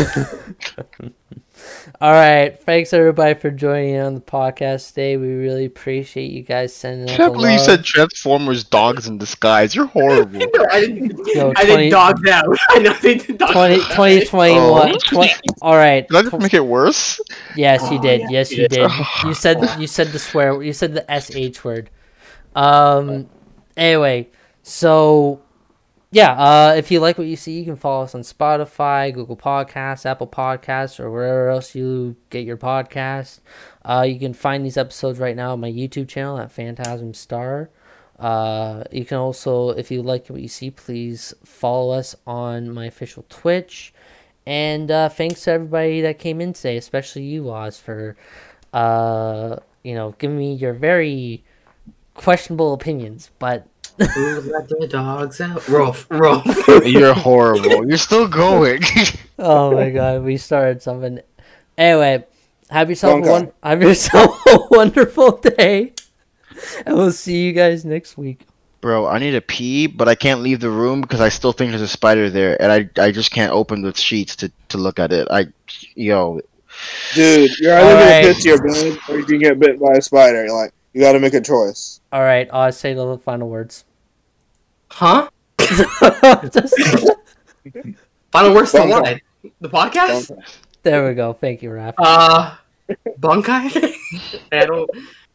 All right. Thanks everybody for joining in on the podcast today. We really appreciate you guys sending I out can't the believe you love. said Transformers dogs in disguise. You're horrible. I didn't, Yo, I twenty did dogs out. I know they did dogs twenty, out. twenty twenty-one. Oh. twenty, all right. Did I just make it worse? Yes, you Oh, did. yeah, Yes, you you did. did. You said you said the swear. You said the S H word. Um. Anyway, so yeah. Uh, if you like what you see, you can follow us on Spotify, Google Podcasts, Apple Podcasts, or wherever else you get your podcasts. Uh, you can find these episodes right now on my YouTube channel at Phantasm Star. Uh, you can also, if you like what you see, please follow us on my official Twitch. And uh, thanks to everybody that came in today, especially you, Oz, for uh, you know giving me your very questionable opinions. But Who let the dogs out? Rolf, Rolf. You're horrible. You're still going. Oh my god, we started something. Anyway, have yourself a Bunkai. one, have yourself a wonderful day, and we'll see you guys next week. Bro, I need to pee, but I can't leave the room because I still think there's a spider there, and I I just can't open the sheets to, to look at it. I, yo, Dude, you're either Alright. gonna piss your bed or you can get bit by a spider. You're like, you gotta make a choice. All right, I'll say the final words. Huh? Just- Final words to Bunkai. what? The podcast? there we go. Thank you, Raph. Uh, Bunkai? I don't.